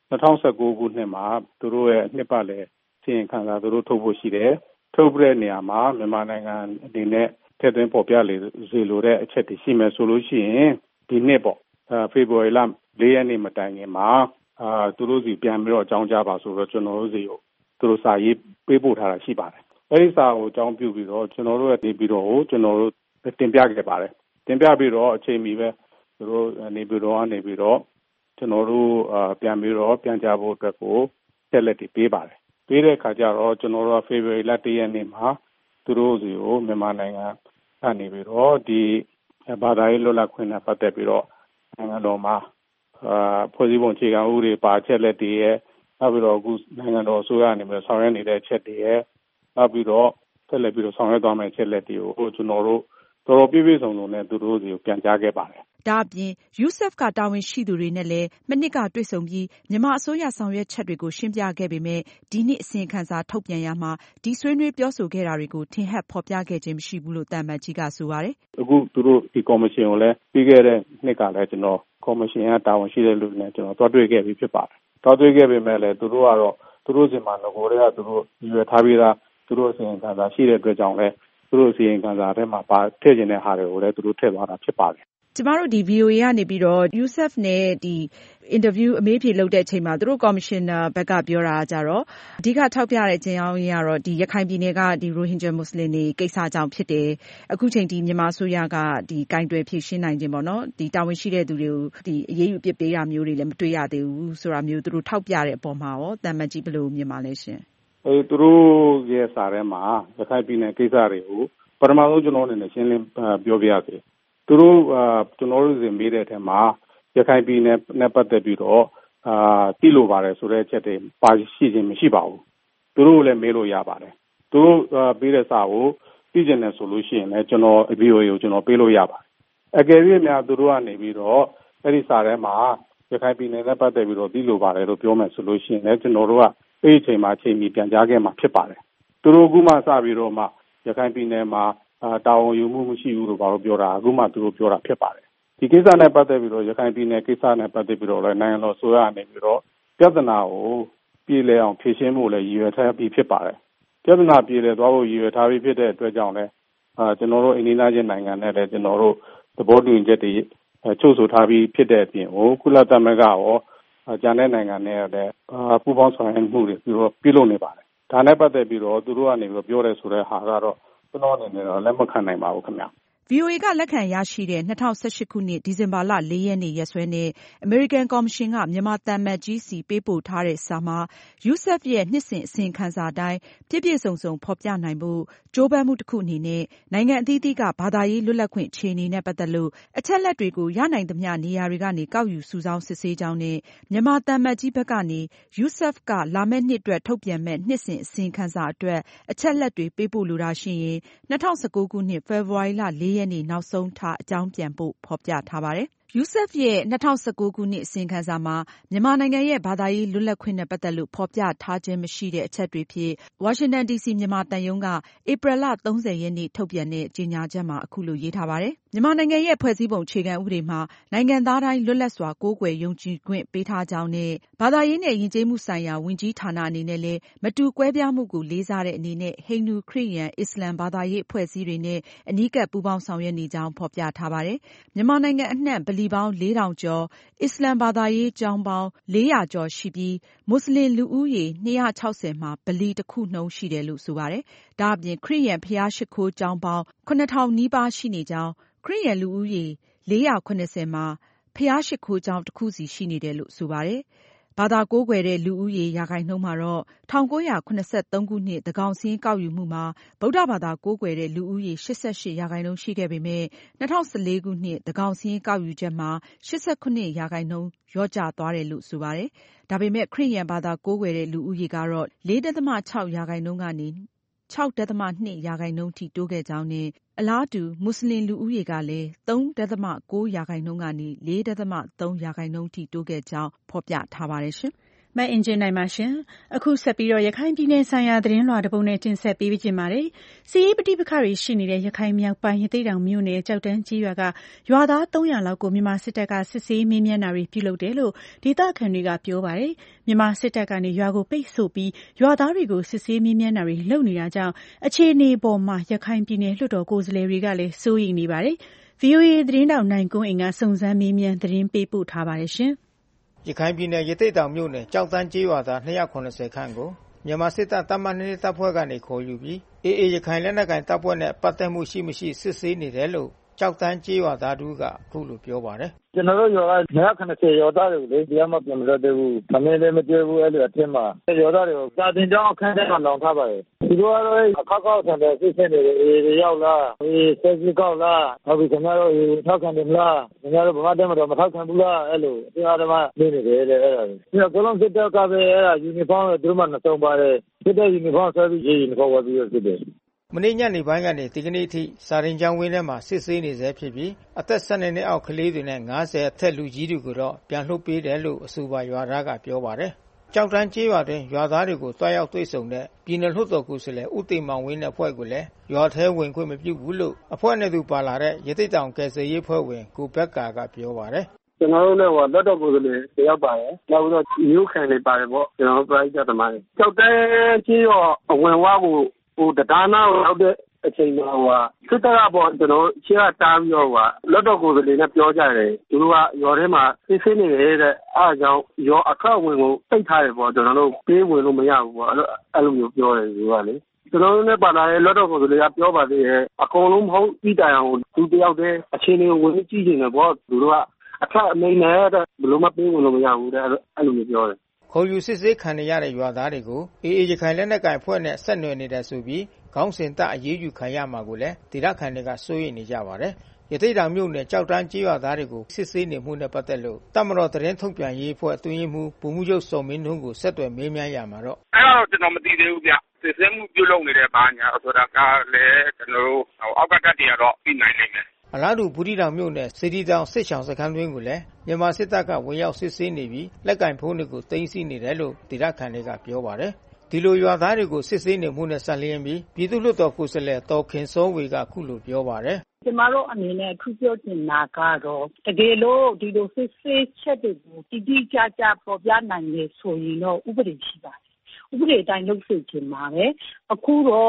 Speaker 4: 2019ခုနှစ်မှာသူတို့ရဲ့နှစ်ပတ်လည်အစီရင်ခံစာသူတို့ထုတ်ဖို့ရှိတယ်။ထုတ်တဲ့နေရာမှာမြန်မာနိုင်ငံအနေနဲ့ထည့်သွင်းဖော်ပြစေလိုတဲ့အချက်တွေရှိမယ်ဆိုလို့ရှိရင်ဒီနှစ်ပေါ့ဖေဖော်ဝါရီလ4 ရက်နေ့မတိုင်ခင်မှာသူတို့စီပြန်ပြီးတော့အကြောင်းကြားပါဆိုတော့ကျွန်တော်တို့စီကိုသူတို့စာရေးပေးပို့ထားတာရှိပါတယ်။အဲဒီစာကိုအကြောင်းပြုပြီးတော့ကျွန်တော်တို့ရဲ့နေပြီးတော့ကျွန်တော်တို့တင်ပြခဲ့ပါတယ်။တင်ပြပြီးတော့အချိန်မီပဲသူတို့နေပြီးတော့ကျွန်တော်တို့ပြန်ပြီးတော့ပြန်ကြားဖို့အတွက်ကိုဆက်လက်ပေးပါတယ်။ပေးတဲ့အခါကျတော့ကျွန်တော်တို့ဖေဖော်ဝါရီလ1 ရက်နေ့မှာသူတို့စီကိုမြန်မာနိုင်ငံကနေပြီးတော့ဒီဘာသာရေးလွတ်လပ်ခွင့်နဲ့ပတ်သက်ပြီးတော့နိုင်ငံတော်မှာဖွဲ့စည်းပုံအခြေခံဥပဒေပါချက်လက်တွေရဲ့နောက်ပြီးတော့အခုနိုင်ငံတော်အစိုးရအနေနဲ့ဆောင်ရွက်နေတဲ့ချက်တွေရဲ့နောက်ပြီးတော့ဆက်လက်ပြီးတော့ဆောင်ရွက်သွားမယ့်ချက်လက်တွေကိုကျွန်တော်တို့တော်တော်ပြည့်ပြည့်စုံစုံနဲ့သူတို့စီကိုပြန်ကြားခဲ့ပါတယ်
Speaker 6: ။ဒါအပြင် USCIRF ကတာဝန်ရှိသူတွေနဲ့လည်းမနှစ်ကတွေ့ဆုံပြီးမြန်မာအစိုးရဆောင်ရွက်ချက်တွေကိုရှင်းပြခဲ့ပေမဲ့ဒီနှစ်အစီရင်ခံစာထုတ်ပြန်ရမှာဒီဆွေးနွေးပြောဆိုခဲ့တာတွေကိုထင်ဟပ်ဖော်ပြခဲ့ခြင်းမရှိဘူးလို့သံအမတ်ကြီးကဆိုပါတယ်
Speaker 4: ။အခုသူတို့ဒီကော်မရှင်ကိုလည်းပြီးခဲ့တဲ့နှစ်ကလည်းကျွန်တော်ကော်မရှင်ကတာဝန်ရှိတဲ့လူတွေနဲ့ကျွန်တော်တွားတွေ့ခဲ့ပြီးဖြစ်ပါတယ်။တွားတွေ့ခဲ့ပေမဲ့လည်းသူတို့ကတော့သူတို့စီမှာငကိုတွေကသူတို့ရွယ်ထားပြီးသားသူတို့အစီရင်ခံစာရှိတဲ့အတွက်ကြောင့်လည်းသူတို့အစီရင်ခံစာထဲမှာပါထည့်ခြင်းတဲ့ဟာတွေကိုလည်းသူတို့ထည့်သွားတာဖြစ်ပါတယ်
Speaker 6: ကျမတို့ဒီ VOA ကနေပြီးတော့ USCIRF နဲ့ဒီအင်တာဗျူးအမေးဖြေလုပ်တဲ့အချိန်မှာသူတို့ကော်မရှင်နာဘက်ကပြောတာကြတော့အဓိကထောက်ပြတဲ့အကြောင်းရင်းကတော့ဒီရခိုင်ပြည်နယ်ကဒီရိုဟင်ဂျာမွတ်စလင်တွေကိစ္စကြောင့်ဖြစ်တယ်အခုချိန်ဒီမြန်မာအစိုးရကဒီကင်တွယ်ဖြေရှင်းနိုင်ခြင်းပေါ့နော်ဒီတာဝန်ရှိတဲ့သူတွေကိုဒီအရေးယူပစ်ပေးတာမျိုးတွေလည်းမတွေ့ရသေးဘူးဆိုတာမျိုးသူတို့ထောက်ပြတဲ့အပေါ်မှာရောတန်မတ်ကြီးဘယ်လိုမြင်ပါလဲရှင်
Speaker 4: သူတို့ရဲ့စာထဲမှာရခိုင်ပြည်နယ်ကိစ္စတွေကိုပထမဆုံးကျွန်တော်အနေနဲ့ရှင်းလင်းပြောပြရစီသူတို့ကျွန်တော်တို့စီမေးတဲ့အထက်မှာရခိုင်ပြည်နယ်နဲ့ပတ်သက်ပြီးတော့သိလို့ပါတယ်ဆိုတဲ့အချက်တွေပါရှိခြင်းမရှိပါဘူးသူတို့လည်းမေးလို့ရပါတယ်သူတို့ပေးတဲ့စာကိုသိကျင်တယ်ဆိုလို့ရှိရင်လည်းကျွန်တော် VOA ကိုကျွန်တော်ပေးလို့ရပါတယ်အကယ်၍များသူတို့ကနေပြီးတော့အဲ့ဒီစာထဲမှာရခိုင်ပြည်နယ်နဲ့ပတ်သက်ပြီးတော့သိလို့ပါတယ်လို့ပြောမယ်ဆိုလို့ရှိရင်လည်းကျွန်တော်တို့ကအဲ့ဒီအချိန်မှာအချိန်မီပြန်ကြားခဲ့မှာဖြစ်ပါတယ်သူတို့အခုမှစပြီးတော့မှရခိုင်ပြည်နယ်မှာတာဝန်ယူမှုမရှိဘူးလို့ဘာလို့ပြောတာအခုမှသူတို့ပြောတာဖြစ်ပါတယ်ဒီကိစ္စနဲ့ပတ်သက်ပြီးတော့ရခိုင်ပြည်နယ်ကိစ္စနဲ့ပတ်သက်ပြီးတော့လည်းနိုင်ငံတော်ဆိုရအနေပြီးတော့ပြဿနာကိုပြည်လည်အောင်ဖြေရှင်းဖို့လည်းရည်ရွယ်ထားပြီးဖြစ်ပါတယ်ပြဿနာပြည်လည်သွားဖို့ရည်ရွယ်ထားပြီးဖြစ်တဲ့အတွက်ကြောင့်လည်းကျွန်တော်တို့အိန္ဒိယချင်းနိုင်ငံနဲ့လည်းကျွန်တော်တို့သဘောတူညီချက်တွေချုပ်ဆိုထားပြီးဖြစ်တဲ့အပြင်ကုလသမဂ္ဂရောကျန်တဲ့နိုင်ငံတွေလည်းပူးပေါင်းဆောင်ရွက်မှုတွေပြုလုပ်နေပါတယ်ဒါနဲ့ပတ်သက်ပြီးတော့သူတို့ကနေပြီးပြောတယ်ဆိုတဲ့ဟာကတော့ကျွန်တော်အနေနဲ့တော့လက်မခံနိုင်ပါဘူးခင်ဗျ
Speaker 6: VOA ကလက်ခံရရှိတဲ့2018ခုနှစ်ဒီဇင်ဘာလ 4 ရက်နေ့ရက်စွဲနဲ့အမေရိကန်ကော်မရှင်ကမြန်မာသံအမတ်ကြီးဆီပေးပို့ထားတဲ့စာမှာ USEF ရဲ့နှစ်စဉ်အစီရင်ခံစာအတိုင်းပြည့်ပြည့်စုံစုံဖော်ပြနိုင်ဖို့ကြိုးပမ်းမှုတစ်ခုအနေနဲ့နိုင်ငံအသီးသီးကဘာသာရေးလွတ်လပ်ခွင့်အခြေအနေနဲ့ပတ်သက်လို့အချက်အလက်တွေကိုရနိုင်သမျှနေရာတွေကနေကောက်ယူစုဆောင်းစစ်ဆေးကြောင်းနဲ့မြန်မာသံအမတ်ကြီးဘက်ကနေ USEF ကလာမယ့်နှစ်အတွက်ထုတ်ပြန်မဲ့နှစ်စဉ်အစီရင်ခံစာအတွက်အချက်အလက်တွေပေးပို့လိုတာရှိရင်2019ခုနှစ်ဖေဖော်ဝါရီလ 4 ရက်နေ့နောက်ဆုံးထားအကြောင်းပြန်ဖို့ဖော်ပြထားပါတယ်။ USEF ရဲ့2019ခုနှစ်အစီရင်ခံစာမှာမြန်မာနိုင်ငံရဲ့ဘာသာရေးလွတ်လပ်ခွင့်နဲ့ပတ်သက်လို့ဖော်ပြထားခြင်းမရှိတဲ့အချက်တွေဖြစ်ဝါရှင်တန် DC မြန်မာသံရုံးကဧပြီလ 30 ရက်နေ့ထုတ်ပြန်တဲ့ကြေညာချက်မှာအခုလိုရေးထားပါတယ်။ မြန်မာနိုင်ငံရဲ့ဖွဲ့စည်းပုံအခြေခံဥပဒေမှာနိုင်ငံသားတိုင်းလွတ်လပ်စွာကိုးကွယ်ယုံကြည်ခွင့်ပေးထားကြောင်းနဲ့ဘာသာရေးနဲ့ယဉ်ကျေးမှုဆိုင်ရာဝန်ကြီးဌာနအနေနဲ့လည်းမတူကွဲပြားမှုကိုလေးစားတဲ့အနေနဲ့ဟိန္ဒူခရစ်ယာန်အစ္စလာမ်ဘာသာရေးအဖွဲ့အစည်းတွေနဲ့အနီးကပ်ပူးပေါင်းဆောင်ရွက်နေကြောင်းဖော်ပြထားပါတယ်။ မြန်မာနိုင်ငံအနှံ့ဗလီပေါင်း 4,000 ကျော်အစ္စလာမ်ဘာသာရေးကျောင်းပေါင်း 400 ကျော်ရှိပြီးမွတ်စလင်လူဦးရေ 260 မှာဗလီတစ်ခုနှုန်းရှိတယ်လို့ဆိုပါတယ်။ ဒါအပြင်ခရစ်ယာန်ဘုရားရှိခိုးကျောင်းပေါင်း 7,000 နီးပါးရှိနေကြောင်းခရစ်ယာန်လူဦးရေ 470 မှာဘုရားရှိခိုးကျောင်းတစ်ခုစီရှိနေတယ်လို့ဆိုပါတယ်။ ဘာသာကိုးကွယ်တဲ့လူဦးရေရာခိုင်နှုန်းမှာတော့1973ခုနှစ်သန်းခေါင်စာရင်းကောက်ယူမှုမှာဗုဒ္ဓဘာသာကိုးကွယ်တဲ့လူဦးရေ 88 ရာခိုင်နှုန်းရှိခဲ့ပေမယ့်2014ခုနှစ်သန်းခေါင်စာရင်းကောက်ယူချက်မှာ87 ရာခိုင်နှုန်းလျော့ကျသွားတယ်လို့ဆိုပါတယ်။ ဒါပေမဲ့ခရစ်ယာန်ဘာသာကိုးကွယ်တဲ့လူဦးရေကတော့ 4.6 ရာခိုင်နှုန်းကနေ 6.2 ရာခိုင်နှုန်းထိတိုးခဲ့ကြောင်းနဲ့အလားတူမွတ်စလင်လူဦးရေကလည်း 3.9 ရာခိုင်နှုန်းကနေ 4.3 ရာခိုင်နှုန်းထိတိုးခဲ့ကြောင်းဖော်ပြထားပါတယ်ရှင်
Speaker 2: ။မအင်ကြင်းနိုင်ပါရှင်။အခုဆက်ပြီးရခိုင်ပြည်နယ်ဆိုင်ရာသတင်းလွှာတစ်ပုဒ်နဲ့တင်ဆက်ပေးကြပါမယ်။စစ်ရေးပဋိပက္ခတွေရှိနေတဲ့ရခိုင်မြောက်ပိုင်းရသေ့တောင်မြို့နယ်ကြောက်တန်းကျေးရွာကရွာသား300လောက်ကိုမြန်မာစစ်တပ်ကစစ်ဆေးမေးမြန်းတာတွေပြုလုပ်တယ်လို့ဒေသခံတွေကပြောပါတယ်။မြန်မာစစ်တပ်ကနေရွာကိုပိတ်ဆို့ပြီးရွာသားတွေကိုစစ်ဆေးမေးမြန်းတာတွေလုပ်နေတာကြောင့်အခြေအနေပေါ်မှာရခိုင်ပြည်နယ်လွှတ်တော်ကိုယ်စားလှယ်တွေကလည်းစိုးရိမ်နေပါတယ်။ VOA သတင်းတောက်နိုင်ကွန်းအိမ်ကစုံစမ်းမေးမြန်းသတင်းပေးပို့ထားပါတယ်ရှင်
Speaker 8: ။ရခိုင်ပြည်နယ်ရသေ့တောင်မြို့နယ်ကြောက်တန်းကျေးရွာသား270ခန့်ကိုမြန်မာစစ်တပ်တပ်မ2တပ်ဖွဲ့ကနေခေါ်ယူပြီးAAရခိုင်လက်နက်ကိုင်တပ်ဖွဲ့နဲ့ပတ်သက်မှုရှိမရှိစစ်ဆေးနေတယ်လို့ကြောက်တန်းကျေးရွာသားတို့ကအခုလိုပြောပါတယ်
Speaker 9: ။ကျွန်တော်တို့ရွာက270ရွာသားတွေကိုလေတရားမပြန်မလို့သေးဘူး။သမင်းလည်းမတွေ့ဘူးအဲ့လိုအထက်မှာရွာသားတွေကိုစာတင်ကြောင်းအခန်းထဲမှာလောင်ထားပါတယ်။သူတို့ကတော့အခါခါဆန်တဲ့စစ်စစ်နေတယ်အေးရောက်လားအေးဆက်စစ်ကောက်လားဟုတ်ပြီခင်ဗျားတို့ထောက်ခံတယ်မလားခင်ဗျားတို့ဘာမှတည်းမတော့မထောက်ခံဘူးလားအဲ့လိုတရားဓမ္မနေနေတယ်တဲ့အဲ့ဒါ။ဒီကလုံးစစ်တပ်ကပဲအဲ့ဒါယူနီဖောင်းတွေသူတို့မှနှစုံပါတယ်။စစ်တပ်ယူနီဖောင်းဆွဲပြီးယူနီဖောင်းဝတ်ပြီးစစ်တယ်
Speaker 8: မနေ့ညနေပိုင်းကနေဒီကနေ့အထိစာရင်ကျောင်းဝင်းထဲမှာစစ်ဆေးနေဆဲဖြစ်ပြီးအသက်12နှစ်အောက်ကလေးတွေနဲ့50အထက်လူကြီးတွေကိုတော့ပြန်လွှတ်ပေးတယ်လို့အဆိုပါရွာသားကပြောပါတယ်။ကြောက်တန်းကျေးရွာတွင်ရွာသားတွေကိုတွားရောက်တွေ့ဆုံတဲ့ပြည်နယ်လွှတ်တော်ကိုယ်စားလှယ်ဦးသိမ်မောင်ဝင်းနဲ့အဖွဲ့ကိုလည်းရွာထဲဝင်ခွင့်မပြုဘူးလို့အဖွဲ့နဲ့သူပါလာတဲ့ရသေ့တောင်ကယ်ဆယ်ရေးအဖွဲ့ဝင်ကိုဘက်ကာကပြောပါတယ်
Speaker 9: ။ကျွန်တော်တို့လည်းလွှတ်တော်ကိုယ်စားလှယ်တယောက်ပါတယ်။နောက်ပြီးတော့မျိုးခံတွေပါတယ်ပေါ့ကျွန်တော်တို့ပရိသတ်သမားတွေ။ကြောက်တန်းကျေးရွာအဝင်ဝါကိုတရားနာကိုရောက်တဲ့အချိန်မှာစစ်တပ်ကပေါ့ကျွန်တော်ရှေ့ကတားပြီးတော့လွတ်တော်ကိုယ်စားလှယ်နဲ့ပြောကြတယ်သူတို့ကရွာထဲမှာစစ်ဆေးနေတယ်တဲ့အားကြောင့်ရွာအခက်ဝင်ကိုပိတ်ထားတယ်ပေါ့ကျွန်တော်တို့ပေးဝင်လို့မရဘူးပေါ့အဲ့လိုမျိုးပြောတယ်သူကလေကျွန်တော်တို့နဲ့ပါလာတဲ့လွတ်တော်ကိုယ်စားလှယ်ကပြောပါသေးတယ်အကုန်လုံးမဟုတ်ပြီးတိုင်အောင်သူတယောက်တည်းအခြေအနေကိုဝင်ကြည့်နေတယ်ပေါ့သူတို့ကအခက်အနေနဲ့ဘယ်လိုမှပေးဝင်လို့မရဘူးတဲ့အဲ့လိုမျိုးပြောတယ်
Speaker 8: ခေါ်ယူစစ်ဆေးခံရတဲ့ရွာသားတွေကိုAAရခိုင်လက်နက်ကိုင်အဖွဲ့နဲ့ဆက်နွယ်နေတယ်ဆိုပြီးခေါင်းစဉ်တပ်အရေးယူခံရမှာကိုလည်းဒေသခံတွေကစိုးရိမ်နေကြပါတယ်။ရသေ့တောင်မြို့နယ်ကြောက်တန်းကျေးရွာသားတွေကိုစစ်ဆေးနေမှုနဲ့ပတ်သက်လို့တပ်မတော်သတင်းထုတ်ပြန်ရေးအဖွဲ့အတွင်းရေးမှူးဗိုလ်မှူးချုပ်စော်မင်းထွန်းကိုဆက်သွယ်မေးမြန်းရမှာတော့
Speaker 10: အဲ့တော့ကျွန်တော်မသိသေးဘူးဗျ။စစ်ဆေးမှုပြုလုပ်နေတဲ့ဘာညာဆိုတာကလည်းကျွန်တော်တို့အောက်ကတပ်တွေကတော့ပြီးနိုင်လိမ့်မယ်
Speaker 8: ။အလားတူဘူးတီတောင်မြို့နယ်စေတီတောင်စစ်ဆောင်စခန်းတွင်းကိုလည်းမြန်မာစစ်တပ်ကဝင်ရောက်စစ်ဆေးနေပြီးလက်ကင်ဖုန်းတွေကိုတင်စီနေတယ်လို့ဒေသခံတွေကပြောပါတယ်။ဒီလိုရွာသားတွေကိုစစ်ဆေးနေမှုနဲ့ဆက်လျင်းပြီးပြည်သူ့လွှတ်တော်ကိုယ်စားလှယ်တော်ခင်စောဝေကခုလိုပြောပါတယ်
Speaker 11: ကျမတို့အနေနဲ့ထူးပြောချင်တာကတော့တကယ်လို့ဒီလိုစစ်ဆေးချက်တွေကိုတိတိကျကျပေါ်ပြနိုင်လေဆိုရင်တော့ဥပဒေရှိပါတယ်ဥပဒေတိုင်းလုပ်စေချင်ပါပဲအခုတော့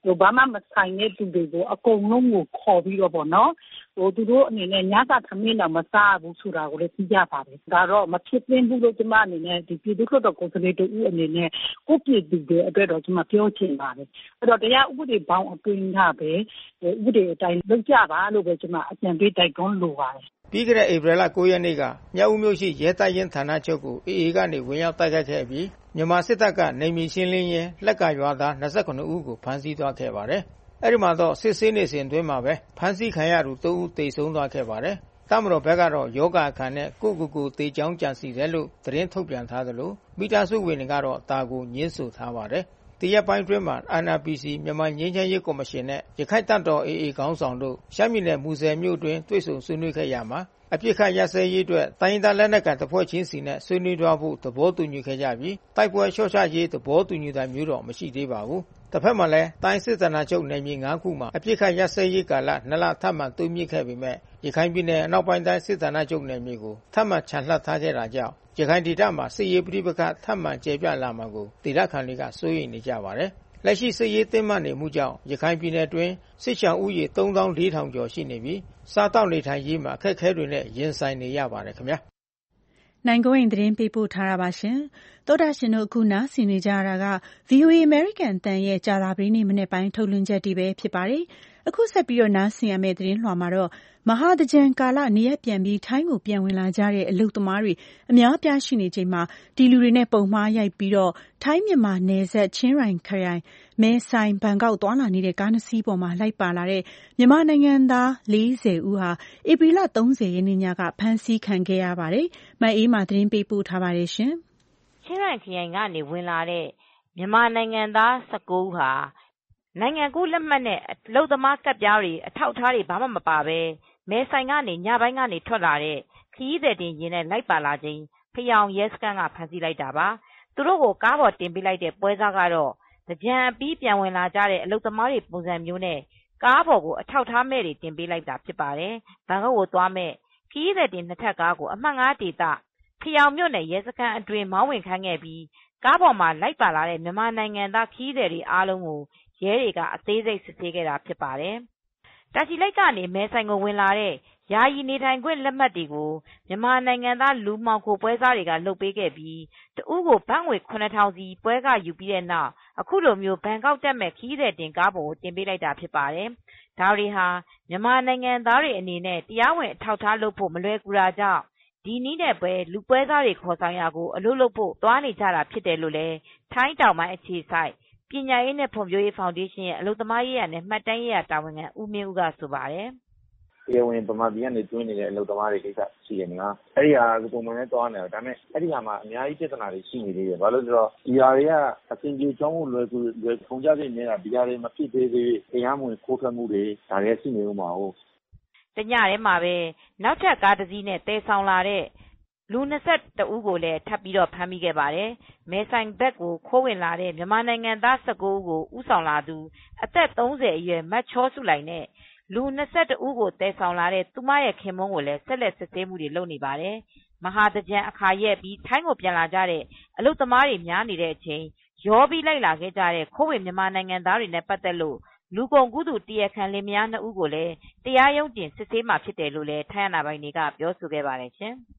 Speaker 11: ဘာမှမဆိုင်တဲ့သူတွေကိုအကုန်လုံးကိုခေါ်ပြီးတော့ပေါ့နော်သူတို့အနေနဲ့ညစာသမင်းတော့မစားဘူးဆိုတာကိုလည်းသိကြပါတယ်ဒါတော့မဖြစ်သင့်ဘူးလို့ကျမအနေနဲ့ဒီပြည်သူ့လွှတ်တော်ကိုယ်စားလှယ်တို့အနေနဲ့ကိုပြည်သူတွေအတွက်တော့ကျမပြောချင်ပါတယ်အဲ့တော့တရားဥပဒေပေါင်းအတွင်းကပဲဥပဒေအတိုင်းလုပ်ကြပါလို့ပဲကျမအကြံပေးတိုက်တွန်းလိုပါတယ်
Speaker 8: ပြီးခဲ့တဲ့ဧပြီလ9ရက်နေ့ကမြောက်ဦးမြို့ရှိရဲတပ်ရင်းဌာနချုပ်ကို AA ကနေဝင်ရောက်တိုက်ခိုက်ခဲ့ပြီးမြန်မာစစ်တပ်ကနေမြေရှင်းလင်းရင်းလက်ကရွာသား29ဦးကိုဖမ်းဆီးသွားခဲ့ပါတယ်။အဲဒီမှာတော့စစ်ဆေးနေစဉ်အတွင်းမှာပဲဖမ်းဆီးခံရသူ3ဦးသေဆုံးသွားခဲ့ပါတယ်။တပ်မတော်ဘက်ကတော့ယောဂအခါနဲ့ကိုသေချောင်းကြံစီတယ်လို့သတင်းထုတ်ပြန်ထားသလိုမိသားစုဝင်တွေကတော့ဒါကိုညှင်းဆိုထားပါတယ်။ဒီရက်ပိုင်းအတွင်းမှာ NRPC မြန်မာငြိမ်းချမ်းရေးကော်မရှင်နဲ့ရခိုင်တပ်တော် AA ခေါင်းဆောင်တို့ရှမ်းပြည်နယ်မူဆယ်မြို့တွင်တွေ့ဆုံဆွေးနွေးခဲ့ရမှာအပြစ်ခတ်ရစဲရေးအတွက်တိုင်းဒေသလက်နက်ကန်တပ်ဖွဲ့ချင်းစီနဲ့ဆွေးနွေးသွားဖို့သဘောတူညီခဲ့ကြပြီးတိုက်ပွဲလျှော့ချရေးသဘောတူညီတာမျိုးတော့မရှိသေးပါဘူး။တစ်ဖက်မှာလည်းတိုင်းစစ်ဌာနချုပ်နယ်မြေ9ခုမှာအပြစ်ခတ်ရစဲရေးကာလ2လထပ်မံတိုးမြင့်ခဲ့ပေမဲ့ရခိုင်ပြည်နယ်အနောက်ပိုင်းတိုင်းစစ်ဌာနချုပ်နယ်မြေကိုထပ်မံချန်လှပ်ထားခဲ့တာကြောင့်ရခိုင်ဒေသမှာစစ်ရေးပဋိပက္ခထပ်မံကျယ်ပြန့်လာမှာကိုဒေသခံတွေကစိုးရိမ်နေကြပါတယ်။လက်ရှိစစ်ရေးတင်းမာနေမှုကြောင့်ရခိုင်ပြည်နယ်တွင်စစ်ရှောင်ဦးရေ34,000ကျော်ရှိနေပြီးစားတောက်နေထိုင်ရေးမှာအခက်အခဲတွေနဲ့ရင်ဆိုင်နေရပါတယ်ခင်ဗျာ
Speaker 2: ။နိုင်ကွန်းသတင်းပေးပို့ထားတာပါရှင်။သောတာရှင်တို့အခုနားဆင်နေကြရတာက VOA American တန်ရဲ့ကြာသပတေးနေ့မနေ့ပိုင်းထုတ်လွှင့်ချက်တွေပဲဖြစ်ပါတယ်။အခုဆက်ပြီးတော့နားဆင်ရမယ့်သတင်းလွှာမှာတော့မဟာသကြံကာလနေရက်ပြန်ပြီးထိုင်းကိုပြန်ဝင်လာကြတဲ့အလုပ်သမားတွေအများပြားရှိနေချိန်မှာဒီလူတွေနဲ့ပုံမှားရိုက်ပြီးတော့ထိုင်းမြန်မာနယ်စပ်ချင်းရိုင်ခရိုင်မဲဆိုင်ဘန်ကောက်သွားလာနေတဲ့ကားနှစ်စီးပေါ်မှာလိုက်ပါလာတဲ့မြန်မာနိုင်ငံသား40ဦးဟာဧပြီလ30ရက်နေ့ညကဖမ်းဆီးခံခဲ့ရပါတယ်။မအေးမာသတင်းပေးပို့ထားပါတယ်ရှင်
Speaker 12: ။ချင်းရိုင်ခရိုင်ကနေဝင်လာတဲ့မြန်မာနိုင်ငံသား19ဦးဟာနိုင်ငံကူးလက်မှတ်နဲ့အလုပ်သမားကဒ်ပြားတွေအထောက်အထားတွေဘာမှမပါပဲမဲဆိုင်ကနေညပိုင်းကနေထွက်လာတဲ့ခရီးသည်တင်ယာဉ်နဲ့လိုက်ပါလာခြင်းဖယောင်ရဲစခန်းကဖမ်းဆီးလိုက်တာပါသူတို့ကိုကားပေါ်တင်ပေးလိုက်တဲ့ပွဲစားကတော့သကြံအပြီးပြန်ဝင်လာကြတဲ့အလုပ်သမားတွေပုံစံမျိုးနဲ့ကားပေါ်ကိုအထောက်ထားမဲ့တွေတင်ပေးလိုက်တာဖြစ်ပါတယ်ဘန်ကောက်ကိုသွားမဲ့ခရီးသည်တင်နှစ်ထပ်ကားကိုအမှတ်9ဒေသဖယောင်မြို့နယ်ရဲစခန်းအတွင်းမောင်းဝင်ခိုင်းခဲ့ပြီးကားပေါ်မှာလိုက်ပါလာတဲ့မြန်မာနိုင်ငံသားခရီးသည်တွေအားလုံးကိုရဲတွေကအသေးစိတ်စစ်ဆေးခဲ့တာဖြစ်ပါတယ်။တာချီလိတ်ကနေမဲဆိုင်ကိုဝင်လာတဲ့ယာယီနေထိုင်ခွင့်လက်မှတ်တွေကိုမြန်မာနိုင်ငံသားလူမှောင်ခိုပွဲစားတွေကလုပ်ပေးခဲ့ပြီးတဦးကိုဘတ်ငွေ 9,000 စီပွဲကယူပြီးတဲ့နောက်အခုလိုမျိုးဘန်ကောက်တက်မဲ့ခရီးသည်တင်ကားပေါ်ကိုတင်ပေးလိုက်တာဖြစ်ပါတယ်။ဒါတွေဟာမြန်မာနိုင်ငံသားတွေအနေနဲ့တရားဝင်အထောက်အထားလုပ်ဖို့မလွယ်ကူတာကြောင့်ဒီနည်းနဲ့ပဲလူပွဲစားတွေခေါ်ဆောင်ရာကိုအလုပ်လုပ်ဖို့သွားနေကြတာဖြစ်တယ်လို့လည်းထိုင်းတောင်ပိုင်းအခြေစိုက်ပညာရေးနဲ့ဖွံ့ဖြိုးရေးဖောင်ဒေးရှင်းရဲ့အလုပ်သမားရေးရာနဲ့မှတ်တမ်းရေးရာတာဝန်ခံဦးမင်းဦးကဆိုပါတယ်
Speaker 13: ။တရားဝင်ဗမာပြည်ကနေတွင်းနေတဲ့အလုပ်သမားတွေကိစ္စရှိတယ်နော်။အဲ့ဒီဟာပုံမှန်နဲ့သွားနေတယ်ဒါပေမဲ့အဲ့ဒီဟာမှာအများကြီးပြဿနာတွေရှိနေသေးတယ်။ဘာလို့လဲဆိုတော့ဒီဟာတွေကအစဉ်ပြေချောင်းကိုလွယ်ခုံကြစိတ်နေတာဒီဟာတွေမဖြစ်သေးသေးတရားမဝင်ခိုးထွက်မှုတွေဒါတွေရှိနေဦးမှာဟုတ်
Speaker 12: ။တညထဲမှာပဲနောက်ထပ်ကားတစ်စီးနဲ့တည်ဆောင်လာတဲ့လူ22ဦးကိုလည်းထပ်ပြီးတော့ဖမ်းမိခဲ့ပါတယ်။မဲဆိုင်ဘက်ကိုခိုးဝင်လာတဲ့မြန်မာနိုင်ငံသား19ဦးကိုဦးဆောင်လာသူအသက်30အရွယ်မတ်ချောစုလိုက်နဲ့လူ22ဦးကိုတည်ဆောင်လာတဲ့သူမရဲ့ခင်မုန်းကိုလည်းဆက်လက်စစ်ဆေးမှုတွေလုပ်နေပါတယ်။မဟာသကြံအခါရက်ပြီးထိုင်းကိုပြန်လာကြတဲ့အလုပ်သမားတွေများနေတဲ့အချိန်ရောပြီးလိုက်လာခဲ့ကြတဲ့ခိုးဝင်မြန်မာနိုင်ငံသားတွေနဲ့ပတ်သက်လို့လူကုန်ကူးသူတရားခံလင်မယား2ဦးကိုလည်းတရားရုံးတင်စစ်ဆေးမှာဖြစ်တယ်လို့လည်းထိုင်းအာဏာပိုင်တွေကပြောဆိုခဲ့ပါတယ်ရှင်။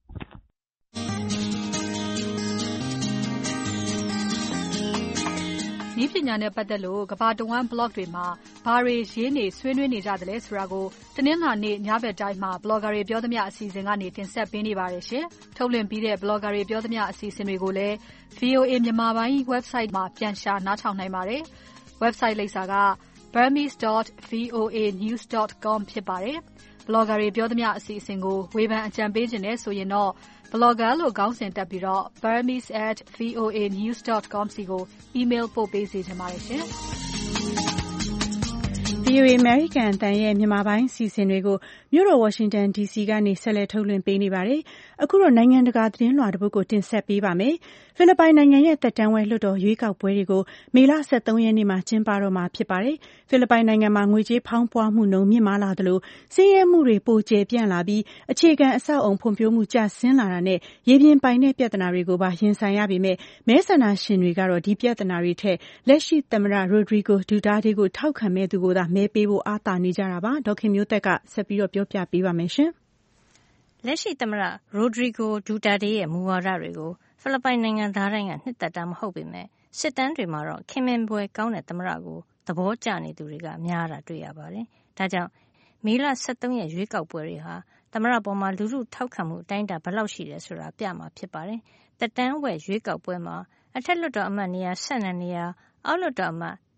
Speaker 14: နည်းပညာနဲ့ပတ်သက်လို့ကမ္ဘာတဝန်း blog တွေမှာဘာတွေရေးနေဆွေးနွေးနေကြသလဲဆိုတာကိုတနင်္လာနေ့ညဘက်တိုင်းမှာ blogger တွေပြောသမျှအစီအစဉ်ကနေတင်ဆက်ပေးနေပါတယ်ရှင်။ထုတ်လွှင့်ပြီးတဲ့ blogger တွေပြောသမျှအစီအစဉ်တွေကိုလည်း VOA မြန်မာပိုင်း website မှာပြန်ရှာနားထောင်နိုင်ပါတယ်။ website လိပ်စာက burmese.voanews.com ဖြစ်ပါတယ်။ blogger တွေပြောသမျှအစီအစဉ်ကိုဝေဖန်အကြံပေးခြင်းနဲ့ဆိုရင်တော့blogger လို့ခေါင်းစဉ်တက်ပြီးတော့ burmese@voanews.com စီကို email ပို့ပေးစေချင်ပါတယ်ရှင်
Speaker 2: ။ VOA American တန်ရဲ့မြန်မာပိုင်းစီစဉ်တွေကိုမြို့တော် Washington DC ကနေဆက်လက်ထုတ်လွှင့်ပေးနေပါတယ်အခုတော့နိုင်ငံတကာသတင်းလွှာတစ်ပုဒ်ကိုတင်ဆက်ပေးပါမယ်။ဖိလစ်ပိုင်နိုင်ငံရဲ့သက်တမ်းဝဲလွှတ်တော်ရွေးကောက်ပွဲတွေကိုမေလ 23 ရက်နေ့မှာကျင်းပတော့မှာဖြစ်ပါတယ်။ဖိလစ်ပိုင်နိုင်ငံမှာငွေကြေးဖောင်းပွားမှုနှုန်းမြင့်မားလာသလိုဆင်းရဲမှုတွေပိုကျယ်ပြန့်လာပြီးအခြေခံအဆောက်အုံဖွံ့ဖြိုးမှုကျဆင်းလာတာနဲ့ရေပြင်ပိုင်တဲ့ပြဿနာတွေကိုပါရင်ဆိုင်ရပေမဲ့မဲဆန္ဒရှင်တွေကတော့ဒီပြဿနာတွေထက်လက်ရှိသမ္မတ Rodrigo Duterte ကိုထောက်ခံမဲ့သူကိုသာမဲပေးဖို့အားသာနေကြတာပါ။ဒေါခင်မျိုးသက်ကဆက်ပြီးတော့ပြောပြပေးပါမယ်ရှင်။
Speaker 5: လက်ရှိသမ္မတ Rodrigo Duterte ရဲ့မူဝါဒတွေကိုဖိလစ်ပိုင်နိုင်ငံသားတိုင်းကနှစ်သက်တာမဟုတ်ပေမဲ့စစ်တမ်းတွေမှာတော့ခင်မင်ပွဲကောင်းတဲ့သမ္မတကိုသဘောကျနေသူတွေကများတာတွေ့ရပါတယ်။ဒါကြောင့်မေလ 23 ရက်ရွေးကောက်ပွဲတွေဟာသမ္မတပေါ်မှာလူထုထောက်ခံမှုအတိုင်းအတာဘယ်လောက်ရှိတယ်ဆိုတာပြမှာဖြစ်ပါတယ်။သက်တမ်းဝက်ရွေးကောက်ပွဲမှာအထက်လွှတ်တော်အမတ်နေရာ12နေရာအောက်လွှတ်တော်အမတ်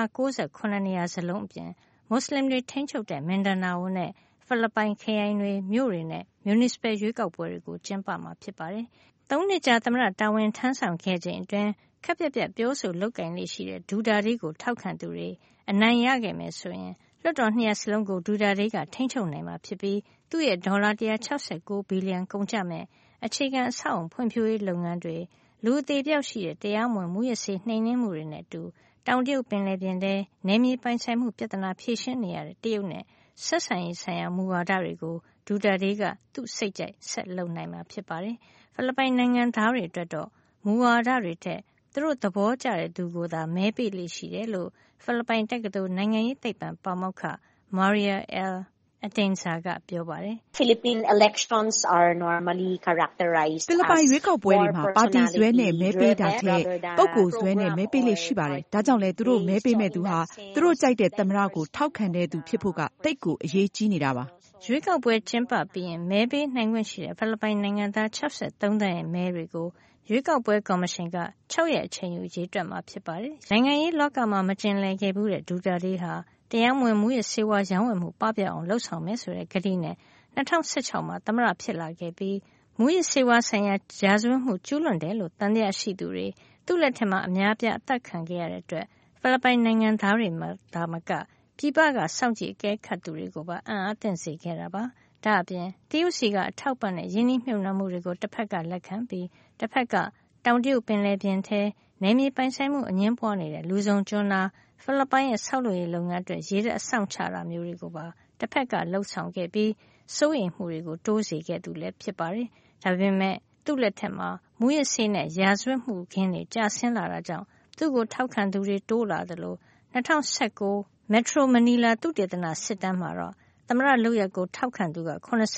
Speaker 5: 298နေရာစလုံးအပြင်မွတ်စလင်တွေထိန်းချုပ်တဲ့မင်ဒါနာအိုနဲ့ဖိလစ်ပိုင်ခရိုင်တွေမြို့တွေနဲ့municipal ရွေးကောက်ပွဲတွေကိုကျင်းပမှာဖြစ်ပါတယ်။၃နှစ်ကြာသမ္မတတာဝန်ထမ်းဆောင်ခဲ့ချိန်အတွင်းခပ်ပြတ်ပြတ်ပြောဆိုလုပ်ကိုင်လေးရှိတဲ့ဒူတာတေးကိုထောက်ခံသူတွေအနိုင်ရခဲ့မယ်ဆိုရင်လွှတ်တော်2ရပ်စလုံးကိုဒူတာတေးကထိန်းချုပ်နိုင်မှာဖြစ်ပြီးသူ့ရဲ့ဒေါ်လာ169ဘီလီယံကုန်ကျမဲ့အခြေခံအဆောက်အုံဖွံ့ဖြိုးရေးလုပ်ငန်းတွေလူအသေးပြောက်ရှိတဲ့တရားမဝင်မှုရစေနှိမ်နင်းမှုတွေနဲ့အတူတောင်တရုတ်ပင်လယ်ပြင်ထဲနယ်မြေပိုင်ဆိုင်မှုပြဿနာဖြေရှင်းနေရတဲ့တရုတ်နဲ့ဆက်ဆံရေးဆိုင်ရာမူဝါဒတွေကိုဒူတာတေးကသူ့စိတ်ကြိုက်ဆက်လုပ်နိုင်မှာဖြစ်ပါတယ်။ဖိလစ်ပိုင်နိုင်ငံသားတွေအတွက်တော့မူဝါဒတွေထက်သူတို့သဘောကျတဲ့သူကိုသာမဲပေးလိမ့်ရှိတယ်လို့ဖိလစ်ပိုင်တက္ကသိုလ်နိုင်ငံရေးသိပ္ပံပါမောက္ခ Maria L. Atenza ကပြောပါတယ်။
Speaker 15: Philippine elections are normally characterized
Speaker 6: ဖိလစ်ပိုင်ရွေးကောက်ပွဲတွေမှာပါတီဆွဲနဲ့မဲပေးတာထက်ပုဂ္ဂိုလ်ဆွဲနဲ့မဲပေးလေ့ရှိပါတယ်။ဒါကြောင့်လဲသူတို့မဲပေးမဲ့သူဟာသူတို့ကြိုက်တဲ့သမ္မတကိုထောက်ခံတဲ့သူဖြစ်ဖို့ကတိတ်ကိုအရေးကြီးနေတာပါ
Speaker 5: ။ရွေးကောက်ပွဲကျင်းပပြီးရင်မဲပေးနိုင်ခွင့်ရှိတဲ့ဖိလစ်ပိုင်နိုင်ငံသား63သန်းရဲ့မဲတွေကိုရွေးကောက်ပွဲကော်မရှင်က6ရက်အချိန်ယူရေးတွက်မှာဖြစ်ပါတယ်။နိုင်ငံရေးလောကမှာမကျင်လည်ခဲ့ဘူးတဲ့ဒူတာတေးဟာတရားမဝင်မှုရဲ့စေဝါရောင်းဝယ်မှုပပျောက်အောင်လှုပ်ဆောင်မယ်ဆိုတဲ့ကတိနဲ့2016မှာသမ္မတဖြစ်လာခဲ့ပြီးမူရစေဝါဆိုင်ရာရာဇဝတ်မှုကျူးလွန်တယ်လို့တန်တရားရှိသူတွေသူ့လက်ထက်မှာအများပြအသက်ခံခဲ့ရတဲ့အတွက်ဖိလစ်ပိုင်နိုင်ငံသားတွေမှာဒါမကပြည်ပကစောင့်ကြည့်အကဲခတ်သူတွေကိုပါအံ့အားသင့်စေခဲ့တာပါ။ဒါအပြင်တရုတ်စီကအထောက်ပံ့တဲ့ယင်းနှိမ့်မြုပ်နှံမှုတွေကိုတစ်ဖက်ကလက်ခံပြီးတစ်ဖက်ကတောင်တရုတ်ပင်လယ်ပြင်ထဲနယ်မြေပိုင်ဆိုင်မှုအငင်းပွားနေတဲ့လူစုံကျွန်းနာဖိလစ်ပိုင်ရဲ့ဆောက်လုပ်ရေးလုပ်ငန်းအတွက်ရေတပ်အဆောင်ချတာမျိုးတွေကိုပါတစ်ဖက်ကလှုပ်ဆောင်ခဲ့ပြီးစိုးရိမ်မှုတွေကိုတိုးစေခဲ့သူလည်းဖြစ်ပါတယ်။ဒါပေမဲ့သူ့လက်ထက်မှာမူရစေနဲ့ရာဇဝတ်မှုခင်းတွေကျဆင်းလာတာကြောင့်သူ့ကိုထောက်ခံသူတွေတိုးလာသလို2019 Metro Manila သုတေသနစစ်တမ်းမှာတော့သမ္မတလုပ်ရက်ကိုထောက်ခံသူက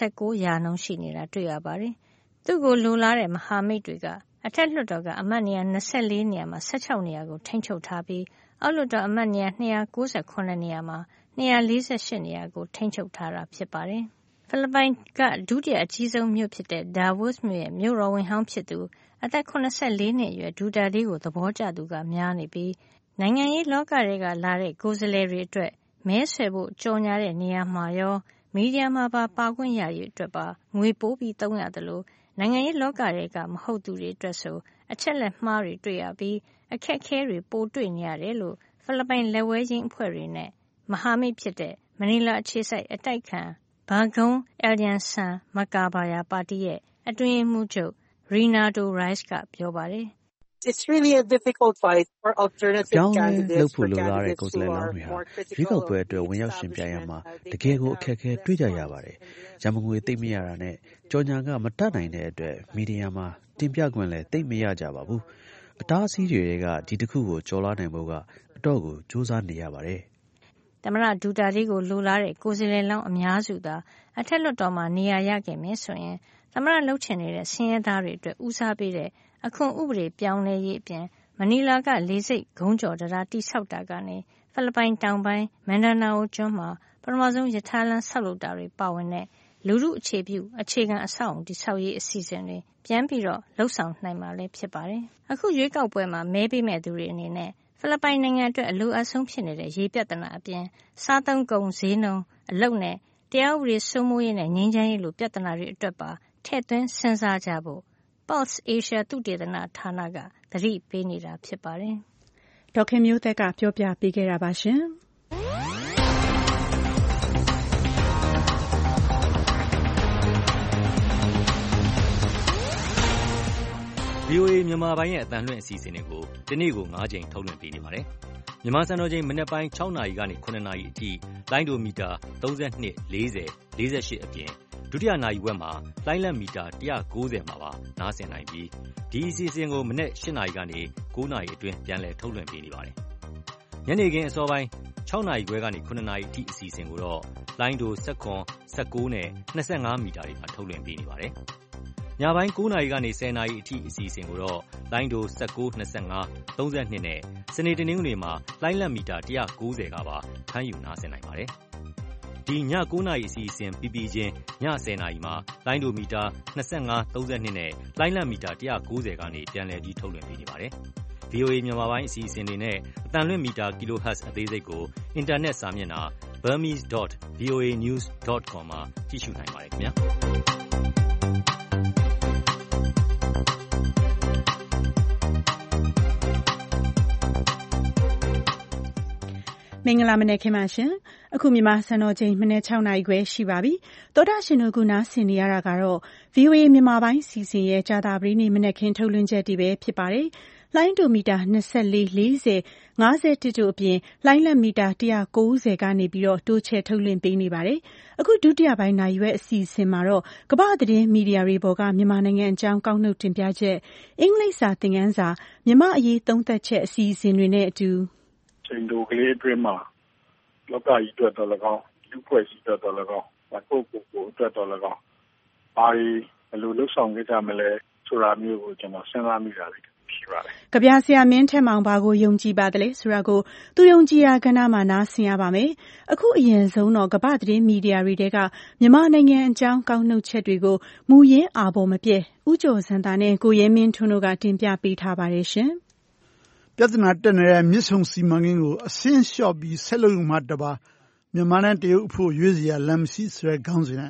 Speaker 5: 89%ရှိနေတာတွေ့ရပါတယ်။သူ့ကိုလိုလားတဲ့မဟာမိတ်တွေကအထက်လွှတ်တော်ကအမတ်နေရာ24နေရာမှာ16နေရာကိုထိန်းချုပ်ထားပြီးအောက်လွှတ်တော်အမတ်နေရာ298နေရာမှာ248နေရာကိုထိန်းချုပ်ထားတာဖြစ်ပါတယ်။ဖိလစ်ပိုင်ကဒုတိယအကြီးဆုံးမြို့ဖြစ်တဲ့ Davao မြို့ရဲ့မြို့တော်ဝန်ဟောင်းဖြစ်သူအသက်84နှစ်အရွယ်ဒူတာတေးကိုသဘောကျသူကများနေပြီးနိုင်ငံရေးလောကတွေကလာတဲ့ကိုယ်စားလှယ်တွေအတွက်မဲဆွယ်ဖို့ကြော်ညာတဲ့နေရာမှာရောမီဒီယာမှာပါခွင့်ရရေးအတွက်ပါငွေပိုးပြီးသုံးရတယ်လို့နိုင်ငံရေးလောကတွေကမဟုတ်သူတွေအတွက်ဆိုအချက်လက်မှားတွေတွေ့ရပြီးအခက်အခဲတွေပိုတွေ့နေရတယ်လို့ဖိလစ်ပိုင်လက်ဝဲချင်းအဖွဲ့တွေနဲ့မဟာမိတ်ဖြစ်တဲ့မနီလာအခြေစိုက်အတိုက်ခံ Bagong Alianza Macabaya ပါတီရဲ့အတွင်းရေးမှူးချုပ် Renato Reyes ကပြောပါတယ်။
Speaker 16: It's really a difficult fight for alternative candidates
Speaker 17: လုပ်ဖို့လိုလားတဲ့ကိုယ်စားလှယ်လောင်းတွေဟာရွေးကောက်ပွဲအတွက်ဝင်ရောက်ရှင်ပြိုင်ရမှာတကယ်ကိုအခက်အခဲတွေ့ကြရပါတယ်။ရမငွေသိမ့်မရတာနဲ့ကြော်ညာကမတတ်နိုင်တဲ့အတွက်မီဒီယာမှာတင်ပြခွင့်လည်းသိမ့်မရကြပါဘူး။အတားအဆီးတွေကဒီတစ်ခုကိုကျော်လွှားနိုင်ဖို့ကအတော့ကိုစူးစမ်းနေရပါတယ်
Speaker 5: ။သမ္မတဒူတာတေးကိုလိုလားတဲ့ကိုယ်စားလှယ်လောင်းအများစုသာအထက်လွှတ်တော်မှာနေရာရခဲ့မယ်ဆိုရင်သမ္မတလှုပ်ချင်နေတဲ့ဆင်းရဲသားတွေအတွက်ဦးစားပေးတဲ့အခွန်ဥပဒေပြောင်းလဲရေးအပြင်မနီလာကလေဆိပ်ဂုံးကျော်တရားတိဆောက်တာကနေဖိလစ်ပိုင်တောင်ပိုင်းမန်ဒါနာအိုကျွန်းမှာပထမဆုံးရထားလမ်းဆောက်လုပ်တာတွေပါဝင်တဲ့လူထုအခြေပြုအခြေခံအဆောက်အုံတိဆောက်ရေးအစီအစဉ်တွေပြန်ပြီးတော့လှုပ်ဆောင်နိုင်မှာလည်းဖြစ်ပါတယ်။အခုရွေးကောက်ပွဲမှာမဲပေးမဲ့သူတွေအနေနဲ့ဖိလစ်ပိုင်နိုင်ငံအတွက်အလိုအပ်ဆုံးဖြစ်နေတဲ့ရေပြဿနာအပြင်စားသုံးကုန်ဈေးနှုန်းအလုပ်နဲ့တရားဥပဒေစိုးမိုးရေးနဲ့ငြိမ်းချမ်းရေးလိုပြဿနာတွေအတွက်ပါထည့်သွင်းစဉ်းစားကြဖို့ Pulse Asia သုတေသနဌာနကသတိပေးနေတာဖြစ်ပါတယ်
Speaker 2: ။ဒေါခင်မျိုးသက်ကပြောပြပေးခဲ့တာပါရှင်။
Speaker 18: VOA မြန်မာပိုင်းရဲ့အသံလွှင့်အစီအစဉ်တွေကိုတနေ့ကို9ကြိမ်ထုတ်လွှင့်ပေးနေပါတယ်။မြန်မာစံတော်ချိန်မနက်ပိုင်း6နာရီကနေ9နာရီအထိလိုင်းဒိုမီတာ32 40 48အပြင်ဒုတိယနာရီဝက်မှာလိုင်းလက်မီတာ190မှာပါနားဆင်နိုင်ပြီးဒီအစီအစဉ်ကိုမနက်8နာရီကနေ9နာရီအတွင်းပြန်လည်ထုတ်လွှင့်ပေးနေပါတယ်။ညနေခင်းအစောပိုင်း6နာရီခွဲကနေ9နာရီအထိအစီအစဉ်ကိုတော့လိုင်းဒို19နဲ့25မီတာတွေမှာထုတ်လွှင့်ပေးနေပါတယ်။ညပိုင်း9နာရီကနေ10နာရီအထိအစီအစဉ်ကိုတော့လိုင်းဒို19 25 32နဲ့စနေတနင်္ဂနွေမှာလိုင်းလက်မီတာ190ကပါဖမ်းယူနားဆင်နိုင်ပါတယ်။ဒီည9နာရီအစီအစဉ်ပြီးပြီးချင်းည10နာရီမှာလိုင်းဒိုမီတာ25 32နဲ့လိုင်းလက်မီတာ190ကနေပြန်လည်ပြီးထုတ်လွှင့်ပေးနေပါတယ်။ VOA မြန်မာပိုင်းအစီအစဉ်တွေနဲ့အသံလွှင့်မီတာ kHz အသေးစိတ်ကိုအင်တာနက်စာမျက်နှာ burmese.voanews.com မှာကြည့်ရှုနိုင်ပါတယ်ခင်ဗျာ။
Speaker 2: မင်္ဂလာမနက်ခင်းပါရှင်။အခုမြန်မာစံတော်ချိန်မနက်6နာရီခွဲရှိပါပြီ။သောတာရှင်တို့ကနားဆင်နေရတာကတော့ VOA မြန်မာပိုင်းစီစဉ်ရဲ့ကြာတာပတေးနေ့မနက်ခင်းထုတ်လွှင့်ချက်တွေပဲဖြစ်ပါတယ်။လိုင်းဒိုမီတာ24 40 51တို့အပြင်လိုင်းလက်မီတာ190ကနေပြီးတော့တိုးချဲ့ထုတ်လွှင့်ပေးနေပါတယ်။အခုဒုတိယပိုင်းနာရီဝက်အစီအစဉ်မှာတော့ကမ္ဘာသတင်းမီဒီယာတွေပေါ်ကမြန်မာနိုင်ငံအကြောင်းကောက်နှုတ်တင်ပြချက်အင်္ဂလိပ်စာသင်ခန်းစာမြန်မာအရေးသုံးသပ်ချက်အစီအစဉ်တွေနဲ့အတူ
Speaker 4: ချိန်တိုကလေးအတွင်းမှာလောကကြီးအတွက်တော်၎င်းလူဖွဲ့စည်းအတွက်တော်၎င်းပုဂ္ဂိုလ်ကိုအတွက်တော်၎င်းဘာလို့လှုပ်ဆောင်ခဲ့ကြမလဲဆိုတာမျိုးကိုကျွန်တော်စဉ်းစားမိတာလေးရှိပါတယ်
Speaker 2: ။ကြပြဆရာမင်းထက်မောင်ဘာကိုယုံကြည်ပါသလဲဆိုတာကိုသူယုံကြည်ရာကဏ္ဍမှာနားဆင်ရပါမယ်။အခုအရင်ဆုံးတော့ကမ္ဘာသတင်းမီဒီယာတွေတဲကမြန်မာနိုင်ငံအကြောင်းကောက်နှုတ်ချက်တွေကိုမူရင်းအာဘော်မပြဲဦးကျော်စံတာနဲ့ကိုရဲမင်းထွန်းတို့ကတင်ပြပေးထားပါတယ်ရှင်။
Speaker 3: ပြဿနာတက်နေတဲ့မြစ်ဆုံစီမံကိန်းကိုအဆင့်လျှော့ပြီးဆက်လုပ်မှတပါမြန်မာနဲ့တရုတ်အဖို့ရွေးစရာလမ်းမရှိဆိုတဲ့ခေါင်းစဉ်နဲ့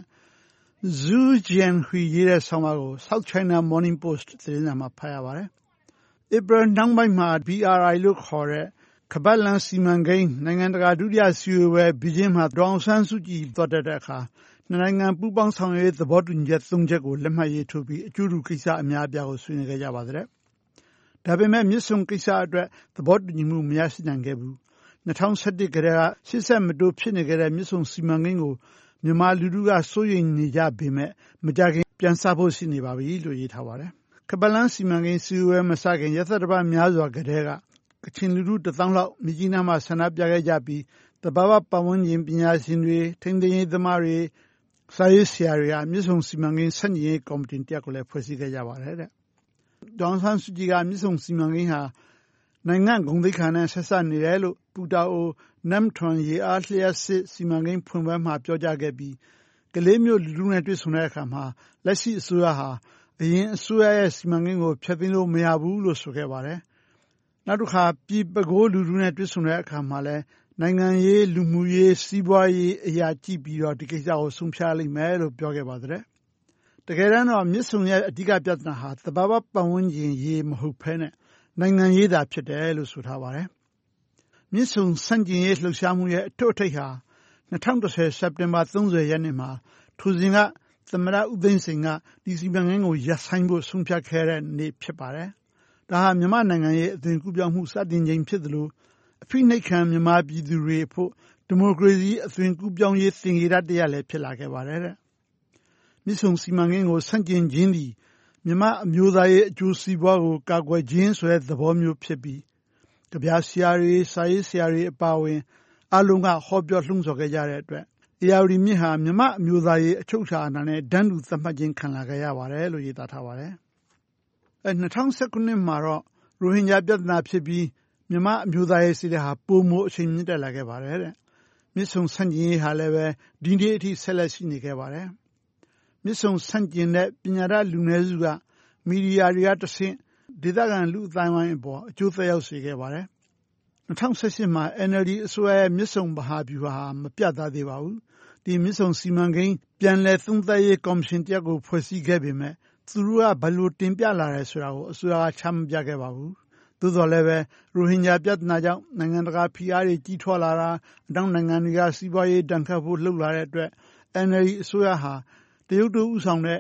Speaker 3: Zhu Jianhui ရေးတဲ့ဆောင်းပါးကို South China Morning Post သတင်းစာမှာဖတ်ရပါတယ်။ April နှောင်းပိုင်းမှာ BRI လို့ခေါ်တဲ့ခါးပတ်လမ်းစီမံကိန်းနိုင်ငံတကာဒုတိယစည်းဝေးပွဲဘေဂျင်းမှာဒေါ်အောင်ဆန်းစုကြည်သွားတက်တဲ့အခါနှစ်နိုင်ငံပူးပေါင်းဆောင်ရွက်ရေးသဘောတူညီချက်၃ချက်ကိုလက်မှတ်ရေးထိုးပြီးအကျိုးတူကိစ္စအများအပြားကိုဆွေးနွေးခဲ့ကြပါသေးတယ်။ဒါပေမဲ့မြစ်ဆုံကိစ္စအတွက်သဘောတူညီမှုမရရှိနိုင်ခဲ့ဘူး။2011ကတည်းကရှေ့ဆက်မတိုးဖြစ်နေခဲ့တဲ့မြစ်ဆုံစီမံကိန်းကိုမြန်မာလူထုကစိုးရိမ်နေကြပေမဲ့မကြခင်ပြန်စဖို့ရှိနေပါပြီလို့ရေးထားပါတယ်။ခါးပတ်လမ်းစီမံကိန်းစည်းဝေးပွဲမစခင်ရက်သတ္တပတ်များစွာကတည်းကကချင်လူထု1000လောက်မြစ်ကြီးနားမှာဆန္ဒပြခဲ့ကြပြီးသဘာဝပတ်ဝန်းကျင်ပညာရှင်တွေထိန်းသိမ်းရေးသမားတွေစာရေးဆရာတွေကမြစ်ဆုံစီမံကိန်းဆန့်ကျင်ရေးကော်မတီတက်ကိုလည်းဖွဲ့စည်းခဲ့ကြပါတယ်တဲ့။ဒေါ်အောင်ဆန်းစုကြည်ကမြစ်ဆုံစီမံကိန်းဟာနိုင်ငံဂုဏ်သိက္ခာနဲ့ဆက်စပ်နေတယ်လို့ပူတာအိုနမ်ထွန်ရေအားလျှပ်စစ်စီမံကိန်းဖွင့်ပွဲမှာပြောကြားခဲ့ပြီးကလေးမျိုးလူထုနဲ့တွေ့ဆုံတဲ့အခါမှာလက်ရှိအစိုးရဟာအရင်အစိုးရရဲ့စီမံကိန်းကိုဖျက်သိမ်းလို့မရဘူးလို့ဆိုခဲ့ပါတယ်။နောက်တစ်ခါပြည်ပကိုလူထုနဲ့တွေ့ဆုံတဲ့အခါမှာလည်းနိုင်ငံရေးလူမှုရေးစီးပွားရေးအရာကြည့်ပြီးတော့ဒီကိစ္စကိုဆုံးဖြတ်လိမ့်မယ်လို့ပြောခဲ့ပါတယ်။တကယ်တမ်းတော့မြစ်ဆုံရဲ့အဓိကပြဿနာဟာသဘာဝပတ်ဝန်းကျင်ရေးမဟုတ်ဘဲနဲ့နိုင်ငံရေးသာဖြစ်တယ်လို့ဆိုထားပါတယ်။မြစ်ဆုံဆန့်ကျင်ရေးလှုပ်ရှားမှုရဲ့အထွတ်အထိပ်ဟာ2010စက်တင်ဘာ30ရက်နေ့မှာထိုစဉ်ကသမ္မတဦးသိန်းစိန်ကဒီစီမံကိန်းကိုရပ်ဆိုင်းဖို့ဆုံးဖြတ်ခဲ့တဲ့နေ့ဖြစ်ပါတယ်။ဒါဟာမြန်မာနိုင်ငံရဲ့အသွင်ကူးပြောင်းမှုစတင်ချိန်ဖြစ်သလိုအဖိနှိပ်ခံမြန်မာပြည်သူတွေဖို့ဒီမိုကရေစီအသွင်ကူးပြောင်းရေးသင်္ကေတတရားလည်းဖြစ်လာခဲ့ပါတယ်တဲ့။မြစ်ဆုံစီမံကိန်းကိုဆန့်ကျင်ခြင်းသည်မြန်မာအမျိုးသားရေးအကျိုးစီးပွားကိုကာကွယ်ခြင်းဆိုတဲ့သဘောမျိုးဖြစ်ပြီးကြပြဆရာတွေစာရေးဆရာတွေအပါအဝင်အလုံးကဟောပြောလှုံ့ဆော်ခဲ့ကြတဲ့အတွက်ဧရာဝတီမြစ်ဟာမြန်မာအမျိုးသားရေးအချုပ်အခြာအာဏာနဲ့တန်းတူသတ်မှတ်ခြင်းခံလာခဲ့ရပါတယ်လို့ရေးသားထားပါတယ်။2019မှာတော့ရိုဟင်ဂျာပြဿနာဖြစ်ပြီးမြန်မာအမျိုးသားရေးစိတ်ဓာတ်ဟာပိုမိုအချိန်မြင့်တက်လာခဲ့ပါတယ်တဲ့။မြစ်ဆုံဆန့်ကျင်ရေးဟာလည်းပဲဒီနေ့အထိဆက်လက်ရှိနေခဲ့ပါတယ်။မြစ်ဆုံဆန့်ကျင်တဲ့ပညာတတ်လူနည်းစုကမီဒီယာတွေကတဆင့်ဒေသခံလူအသိုင်းအဝိုင်းအပေါ်အကျိုးသက်ရောက်စေခဲ့ပါတယ်။2018မှာ NLD အစိုးရရဲ့မြစ်ဆုံမဟာဗျူဟာမပြတ်သားသေးပါဘူး။ဒီမြစ်ဆုံစီမံကိန်းပြန်လည်သုံးသပ်ရေးကော်မရှင်တရပ်ကိုဖွဲ့စည်းခဲ့ပေမဲ့သူတို့ကဘယ်လိုတင်ပြလာတယ်ဆိုတာကိုအစိုးရကချမပြခဲ့ပါဘူး။သို့တော်လည်းပဲရိုဟင်ဂျာပြဿနာကြောင့်နိုင်ငံတကာဖိအားတွေကြီးထွားလာတာအနောက်နိုင်ငံတွေကစီးပွားရေးတန်ခတ်ဖို့လှုပ်လာတဲ့အတွက် NLD အစိုးရဟာတရုတ်တို့ဥဆောင်တဲ့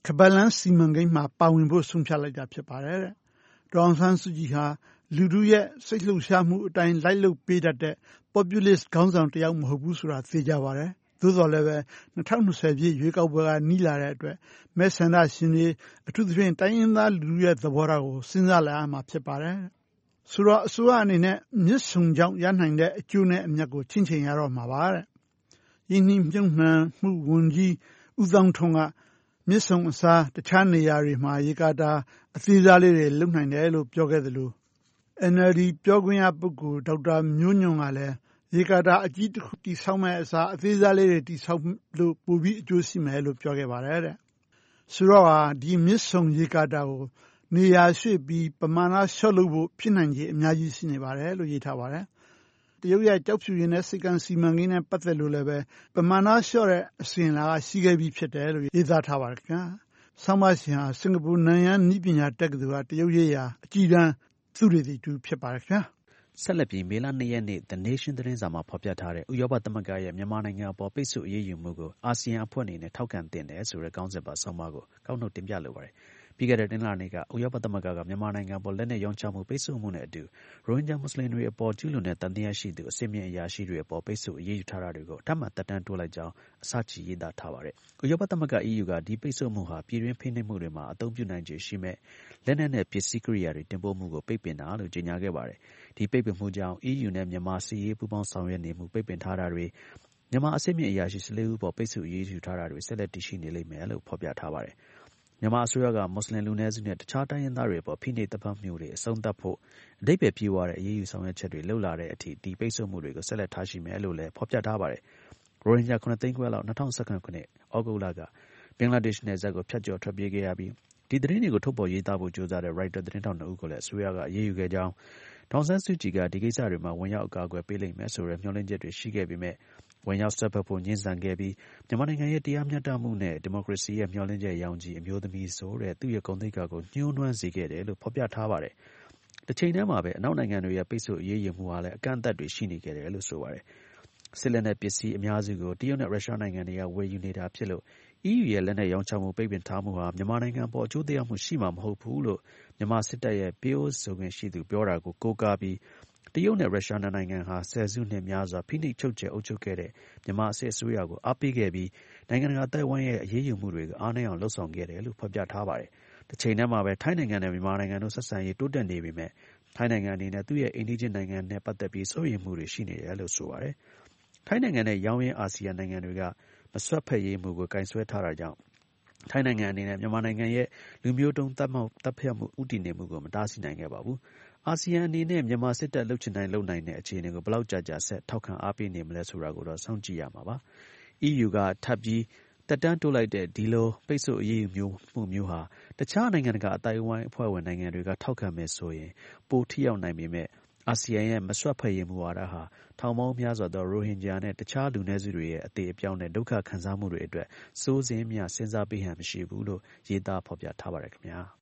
Speaker 3: ခပ်ပလန်းစီမံကိန်းမှာပါဝင်ဖို့ဆုံးဖြတ်လိုက်တာဖြစ်ပါတယ်တဲ့။ဒေါ်အောင်ဆန်းစုကြည်ဟာလူထုရဲ့စိတ်လှုပ်ရှားမှုအတိုင်းလိုက်လုပ်ပေးတတ်တဲ့ populist ခေါင်းဆောင်တစ်ယောက်မဟုတ်ဘူးဆိုတာသိကြပါတယ်။သို့တော်လည်းပဲ2020ပြည့်ရွေးကောက်ပွဲကနီးလာတဲ့အတွက်မဲဆန္ဒရှင်တွေအထူးသဖြင့်တိုင်းရင်းသားလူထုရဲ့သဘောထားကိုစဉ်းစားလာရမှာဖြစ်ပါတယ်။ဆိုတော့အစိုးရအနေနဲ့မြစ်ဆုံကြောင့်ရနိုင်တဲ့အကျိုးနဲ့အမြတ်ကိုချင့်ချိန်ရတော့မှာပါတဲ့။ရင်းနှီးမြှုပ်နှံမှုဝန်ကြီးဦးသောင်းထွန်းကမြစ်ဆုံအစားတခြားနေရာတွေမှာရေကာတာအသေးစားလေးတွေလုပ်နိုင်တယ်လို့ပြောခဲ့သလို NLD ပြောခွင့်ရပုဂ္ဂိုလ်ဒေါက်တာမျိုးညွန့်ကလည်းရေကာတာအကြီးတစ်ခုတည်ဆောက်မဲ့အစားအသေးစားလေးတွေတည်ဆောက်လို့ပိုပြီးအကျိုးရှိမယ်လို့ပြောခဲ့ပါတယ်တဲ့။ဆိုတော့ဒီမြစ်ဆုံရေကာတာကိုနေရာရွှေ့ပြီးပမာဏလျှော့လုပ်ဖို့ဖြစ်နိုင်ခြေအများကြီးရှိနေပါတယ်လို့ရေးထားပါတယ်။တရုတ်ရဲ့ကျောက်ဖြူရင်နဲ့စိတ်ကံစီမံကိန်းနဲ့ပတ်သက်လို့လည်းပဲပမာဏလျှော့တဲ့အစဉ်အလာကရှိခဲ့ပြီးဖြစ်တယ်လို့ရေးသားထားပါတယ်ခင်ဗျာ။ဆောင်းပါးရှင်ဟာစင်ကာပူနန်ယန်နည်းပညာတက္ကသိုလ်ကတရုတ်ရေးရာအကြီးတန်းသုတေသီတူဖြစ်ပါတယ်ခင်ဗျာ
Speaker 17: ။ဆက်လက်ပြီးမေလ2ရက်နေ့ The Nation သတင်းစာမှာဖော်ပြထားတဲ့ဥရောပသမဂ္ဂရဲ့မြန်မာနိုင်ငံအပေါ်ပိတ်ဆို့အရေးယူမှုကိုအာဆီယံအဖွဲ့အနေနဲ့ထောက်ခံသင့်တယ်ဆိုတဲ့ခေါင်းစဉ်ပါဆောင်းပါးကိုကောက်နှုတ်တင်ပြလိုပါတယ်။ပြီးခဲ့တဲ့တင်လာနေ့ကဥရောပသမဂ္ဂကမြန်မာနိုင်ငံပေါ်လက်နက်ရောင်းချမှုပိတ်ဆို့မှုနဲ့အတူရိုဟင်ဂျာမွတ်စလင်တွေအပေါ်ကျူးလွန်တဲ့တန်တရားရှိသူအစစ်မြင့်အရာရှိတွေအပေါ်ပိတ်ဆို့အရေးယူထားတာတွေကိုထပ်မံတက်တန်းတိုးလိုက်ကြောင်းအစချီရေးသားထားပါတယ်။ဥရောပသမဂ္ဂ EU ကဒီပိတ်ဆို့မှုဟာပြည်တွင်းဖိနှိပ်မှုတွေမှာအသုံးပြုနိုင်ခြေရှိမဲ့လက်နက်နဲ့ပစ္စည်းကိရိယာတွေတင်ပို့မှုကိုပိတ်ပင်တာလို့ကြေညာခဲ့ပါတယ်။ဒီပိတ်ပင်မှုကြောင့် EU နဲ့မြန်မာစစ်ရေးပူးပေါင်းဆောင်ရွက်နေမှုပိတ်ပင်ထားတာတွေမြန်မာအစစ်မြင့်အရာရှိ14ဦးပေါ်ပိတ်ဆို့အရေးယူထားတာတွေဆက်လက်တည်ရှိနေလိမ့်မယ်လို့ဖော်ပြထားပါတယ်။မြန်မာအစိုးရကမွတ်စလင်လူနည်းစုနဲ့တခြားတိုင်းရင်းသားတွေပေါ်ဖိနှိပ်တပ်ဖက်မှုတွေအဆုံးသတ်ဖို့အဓိပ္ပာယ်ပြေဝတဲ့အရေးယူဆောင်ရွက်ချက်တွေလှုပ်လာတဲ့အထိဒီပိတ်ဆို့မှုတွေကိုဆက်လက်ထားရှိမယ်လို့လည်းဖော်ပြထားပါတယ်။ရိုဟင်ဂျာ9သိန်းခွဲလောက်2019ခုနှစ်ဩဂုတ်လကဘင်္ဂလားဒေ့ရှ်နယ်စပ်ကိုဖြတ်ကျော်ထွက်ပြေးခဲ့ရပြီးဒီသတင်းတွေကိုထုတ်ပေါ်ရေးသားဖို့ကြိုးစားတဲ့ Reuters သတင်းထောက်2ဦးကိုလည်းအစိုးရကအရေးယူခဲ့ကြောင်းဒေါ်အောင်ဆန်းစုကြည်ကဒီကိစ္စတွေမှာဝင်ရောက်အကာအကွယ်ပေးလိမ့်မယ်ဆိုတဲ့မျှော်လင့်ချက်တွေရှိခဲ့ပေမဲ့ဝင်ရောက်စွက်ဖက်ဖို့ငြင်းဆန်ခဲ့ပြီးမြန်မာနိုင်ငံရဲ့တရားမျှတမှုနဲ့ဒီမိုကရေစီရဲ့မျှော်လင့်ချက်ရောင်ကြီးအမျိုးသမီးဆိုတဲ့သူ့ရဲ့ဂုဏ်သိက္ခာကိုညှိုးနွမ်းစေခဲ့တယ်လို့ဖော်ပြထားပါတယ်။တစ်ချိန်တည်းမှာပဲအနောက်နိုင်ငံတွေရဲ့ပိတ်ဆို့အရေးယူမှုဟာလည်းအကန့်အသတ်တွေရှိနေခဲ့တယ်လို့ဆိုပါတယ်။စစ်လက်နက်ပစ္စည်းအများစုကိုတရုတ်နဲ့ရုရှားနိုင်ငံတွေကဝယ်ယူနေတာဖြစ်လို့ EU ရဲ့လက်နက်ရောင်းချမှုပိတ်ပင်ထားမှုဟာမြန်မာနိုင်ငံပေါ်အကျိုးသက်ရောက်မှုရှိမှာမဟုတ်ဘူးလို့မြန်မာစစ်တပ်ရဲ့ပြောဆိုခွင့်ရှိသူပြောတာကိုကိုးကားပြီးတရုတ်နဲ့ရုရှားနိုင်ငံဟာဆယ်စုနှစ်များစွာဖိနှိပ်ချုပ်ချယ်အုပ်ချုပ်ခဲ့တဲ့မြန်မာစစ်အစိုးရကိုအားပေးခဲ့ပြီးနိုင်ငံတကာတိုက်ဝန်းရဲ့အရေးယူမှုတွေကိုအားနည်းအောင်လှုံ့ဆော်ခဲ့တယ်လို့ဖော်ပြထားပါတယ်။တစ်ချိန်တည်းမှာပဲထိုင်းနိုင်ငံနဲ့မြန်မာနိုင်ငံတို့ဆက်ဆံရေးတိုးတက်နေပေမဲ့ထိုင်းနိုင်ငံအနေနဲ့သူ့ရဲ့အိမ်နီးချင်းနိုင်ငံနဲ့ပတ်သက်ပြီးစိုးရိမ်မှုတွေရှိနေတယ်လို့ဆိုပါတယ်။ထိုင်းနိုင်ငံနဲ့ရောင်းရင်းအာဆီယံနိုင်ငံတွေကမစွက်ဖက်ရေးမှုကိုကင်ဆယ်ထားတာကြောင့်ထိုင်းနိုင်ငံအနေနဲ့မြန်မာနိုင်ငံရဲ့လူမျိုးတုံးတပ်ဖြတ်မှုဥတည်နေမှုကိုမတားဆီးနိုင်ခဲ့ပါဘူး။အာဆီယံအနေနဲ့မြန်မာစစ်တပ်လှုပ်ချင်တိုင်းလုပ်နိုင်တဲ့အခြေအနေကိုဘယ်လောက်ကြာဆက်ထောက်ခံအားပေးနေမလဲဆိုတာကိုတော့စောင့်ကြည့်ရမှာပါ။ EU ကထပ်ပြီးတက်တန်းတိုးလိုက်တဲ့ဒီလိုပိတ်ဆို့အရေးယူမှုမျိုးဟာတခြားနိုင်ငံတကာအတိုင်းအဝိုင်းအဖွဲ့ဝင်နိုင်ငံတွေကထောက်ခံမယ်ဆိုရင်ပိုထိရောက်နိုင်ပေမဲ့အာဆီယံရဲ့မစွက်ဖက်ရေးမူဝါဒဟာထောင်ပေါင်းများစွာသောရိုဟင်ဂျာနဲ့တခြားလူနည်းစုတွေရဲ့အသေးအပြောင်းနဲ့ဒုက္ခခံစားမှုတွေအတွက်စိုးစင်းများစဉ်းစားပေးဟန်မရှိဘူးလို့ရေးသားဖော်ပြထားပါတယ်ခင်ဗျာ။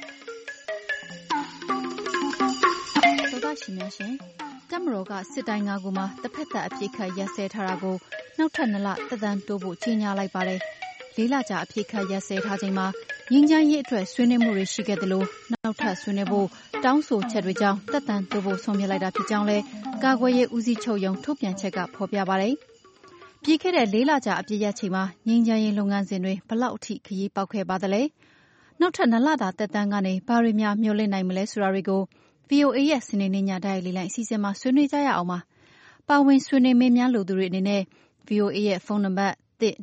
Speaker 14: ရှင်များရှင်တပ်မတော်ကစစ်တိုင်း9ခုမှာတစ်ဖက်သက်အပြစ်ခတ်ရက်စဲထားတာကိုနောက်ထပ်2လသက်တမ်းတိုးဖို့ကြီးညာလိုက်ပါတယ်။4လကြာအပြစ်ခတ်ရက်စဲထားချိန်မှာငြိမ်းချမ်းရေးအတွက်ဆွေးနွေးမှုတွေရှိခဲ့သလိုနောက်ထပ်ဆွေးနွေးဖို့တောင်းဆိုချက်တွေကြောင့်သက်တမ်းတိုးဖို့ဆုံးဖြတ်လိုက်တာဖြစ်ကြောင်းလဲကာကွယ်ရေးဦးစီးချုပ်ရုံးထုတ်ပြန်ချက်ကဖော်ပြပါတယ်။ပြီးခဲ့တဲ့4လကြာအပြစ်ရက်ချိန်မှာငြိမ်းချမ်းရေးလုပ်ငန်းစဉ်တွေဘယ်လောက်အထိခရီးပေါက်ခဲ့ပါသလဲ။နောက်ထပ်2လတာသက်တမ်းကနေဘာတွေများမျှော်လင့်နိုင်မလဲဆိုတာတွေကိုVOA ရဲ့စနေနေ့ညတိုင်းလေးလိုက်အစီအစဉ်မှာဆွေးနွေးကြရအောင်ပါ။ပါဝင်ဆွေးနွေးမေးမြန်းလိုသူတွေအနေနဲ့ VOA ရဲ့ဖုန်းနံပါတ်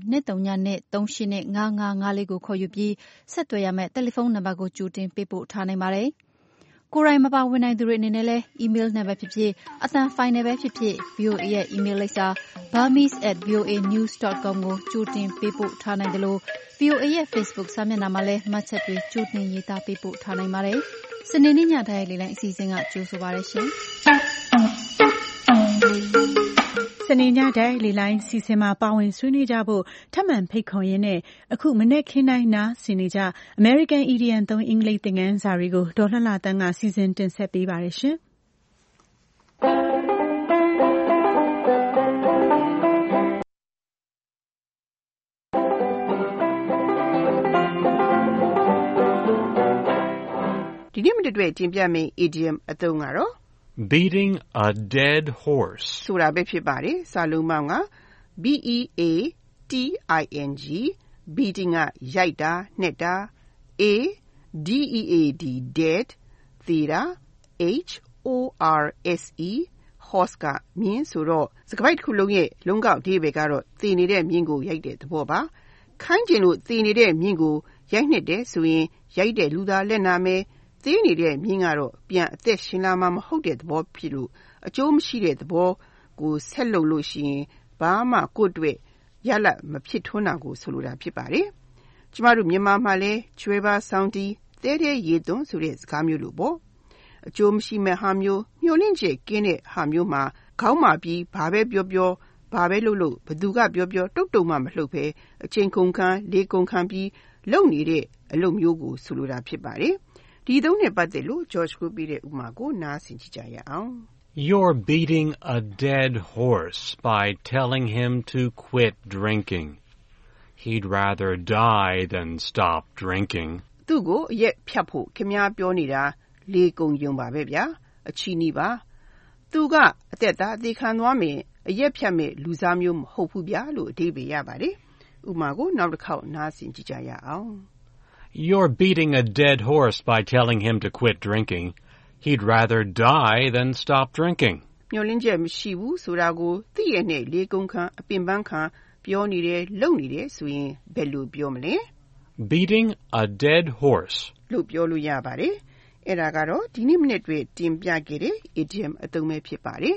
Speaker 14: 12393855554ကိုခေါ်ယူပြီးဆက်သွယ်ရမယ့်တယ်လီဖုန်းနံပါတ်ကိုကြိုတင်ပေးပို့ထားနိုင်ပါတယ်။ကိုယ်တိုင်မပါဝင်နိုင်သူတွေအနေနဲ့လည်းအီးမေးလ်နဲ့ပဲဖြစ်ဖြစ်အသံဖိုင်နဲ့ပဲဖြစ်ဖြစ် VOA ရဲ့အီးမေးလ်လိပ်စာ burmese@voanews.com ကိုကြိုတင်ပေးပို့ထားနိုင်တယ်လို့ VOA ရဲ့ Facebook စာမျက်နှာမှာလည်းမှတ်ချက်တွေကြိုတင်ရေးသားပေးပို့ထားနိုင်ပါတယ်။စနေနေ့ညတိုင်းလေးလိုက်အစီအစဉ်ကကြိုဆိုပါရရှင်။
Speaker 2: စနေညတိုင်းလေးလိုက်စီစဉ်မှာပါဝင်ဆွေးနွေးကြဖို့ထပ်မံဖိတ်ခေါ်ရင်းနဲ့အခုမနေ့ခင်းတိုင်းနားဆင်နေကြ American Idiom 3အင်္ဂလိပ်သင်ခန်းစာတွေကိုဒေါ်လှလှတန်းကစီစဉ်တင်ဆက်ပေးပါရရှင်။
Speaker 19: အတွက်တင်ပြမယ့် idiom အသုံးကတော့
Speaker 20: beating a dead horse
Speaker 19: ဆိုတာပဲဖြစ်ပါတယ်။စာလုံးပေါင်းက beating beating ကရိုက်တာနှက်တာ dead dead သေတာ horse ကမြင်းဆိုတော့စကားပိုက်တစ်ခုလုံးရဲ့လုံးကောက်အဓိပ္ပာယ်ကတော့သေနေတဲ့မြင်းကိုရိုက်တဲ့သဘောပါ။ခိုင်းကျင်လို့သေနေတဲ့မြင်းကိုရိုက်နှက်တယ်ဆိုရင်ရိုက်တဲ့လူသားလက်နာမယ်။သေနေတဲ့မြင်းကတော့ပြန်အသက်ရှင်လာမှာမဟုတ်တဲ့သဘောဖြစ်လို့အကျိုးမရှိတဲ့သဘောကိုဆက်လုပ်လို့ရှိရင်ဘာမှကိုယ့်အတွက်ရလဒ်မဖြစ်ထွန်းတာကိုဆိုလိုတာဖြစ်ပါတယ်။ကျမတို့မြန်မာမှာလည်းကျွဲပါဆောင်းတီးသဲတဲ့ရေသွန်းဆိုတဲ့စကားမျိုးလိုပေါ့။အကျိုးမရှိမဲ့ဟာမျိုးမျှော်လင့်ချက်ကင်းတဲ့ဟာမျိုးမှာခေါင်းမာပြီးဘာပဲပြောပြောဘာပဲလုပ်လို့ဘသူကပြောပြောတုတ်တုံမှမလှုပ်ပဲအချိန်ကုန်ခံလေကုန်ခံပြီးလုပ်နေတဲ့အလုပ်မျိုးကိုဆိုလိုတာဖြစ်ပါတယ်။ဒီသုံးနဲ့ပတ်သက်လို့ George ကိုပြတဲ့ဥပမာကိုနားဆင်ကြရအောင်။
Speaker 20: You're beating a dead horse by telling him to quit drinking. He'd rather die than stop drinking.
Speaker 19: သူ့ကိုအရက်ဖြတ်ဖို့ခင်ဗျားပြောနေတာလေကုန်ယုံပါပဲဗျာအချီနီးပါသူကအသက်သားအသေးခံသွားမယ်အရက်ဖြတ်မဲ့လူစားမျိုးမဟုတ်ဘူးဗျာလို့အဓိပ္ပာယ်ရပါတယ်ဥပမာကိုနောက်တစ်ခေါက်နားဆင်ကြရအောင်
Speaker 20: You're beating a dead horse by telling him to quit drinking. He'd rather die than stop drinking.
Speaker 19: မျှော်လင့်ချက်မရှိဘူးဆိုတာကိုသိရနဲ့လေကုန်ခံအပင်ပန်းခံပြောနေတယ်လုပ်နေတယ်ဆိုရင်ဘယ်လိုပြောမလဲ
Speaker 20: Beating a dead horse
Speaker 19: လို့ပြောလို့ရပါတယ်အဲ့ဒါကတော့ဒီနေ့မိနစ်တွေတင်ပြခဲ့တဲ့ idiom အသုံးပဲဖြစ်ပါတယ်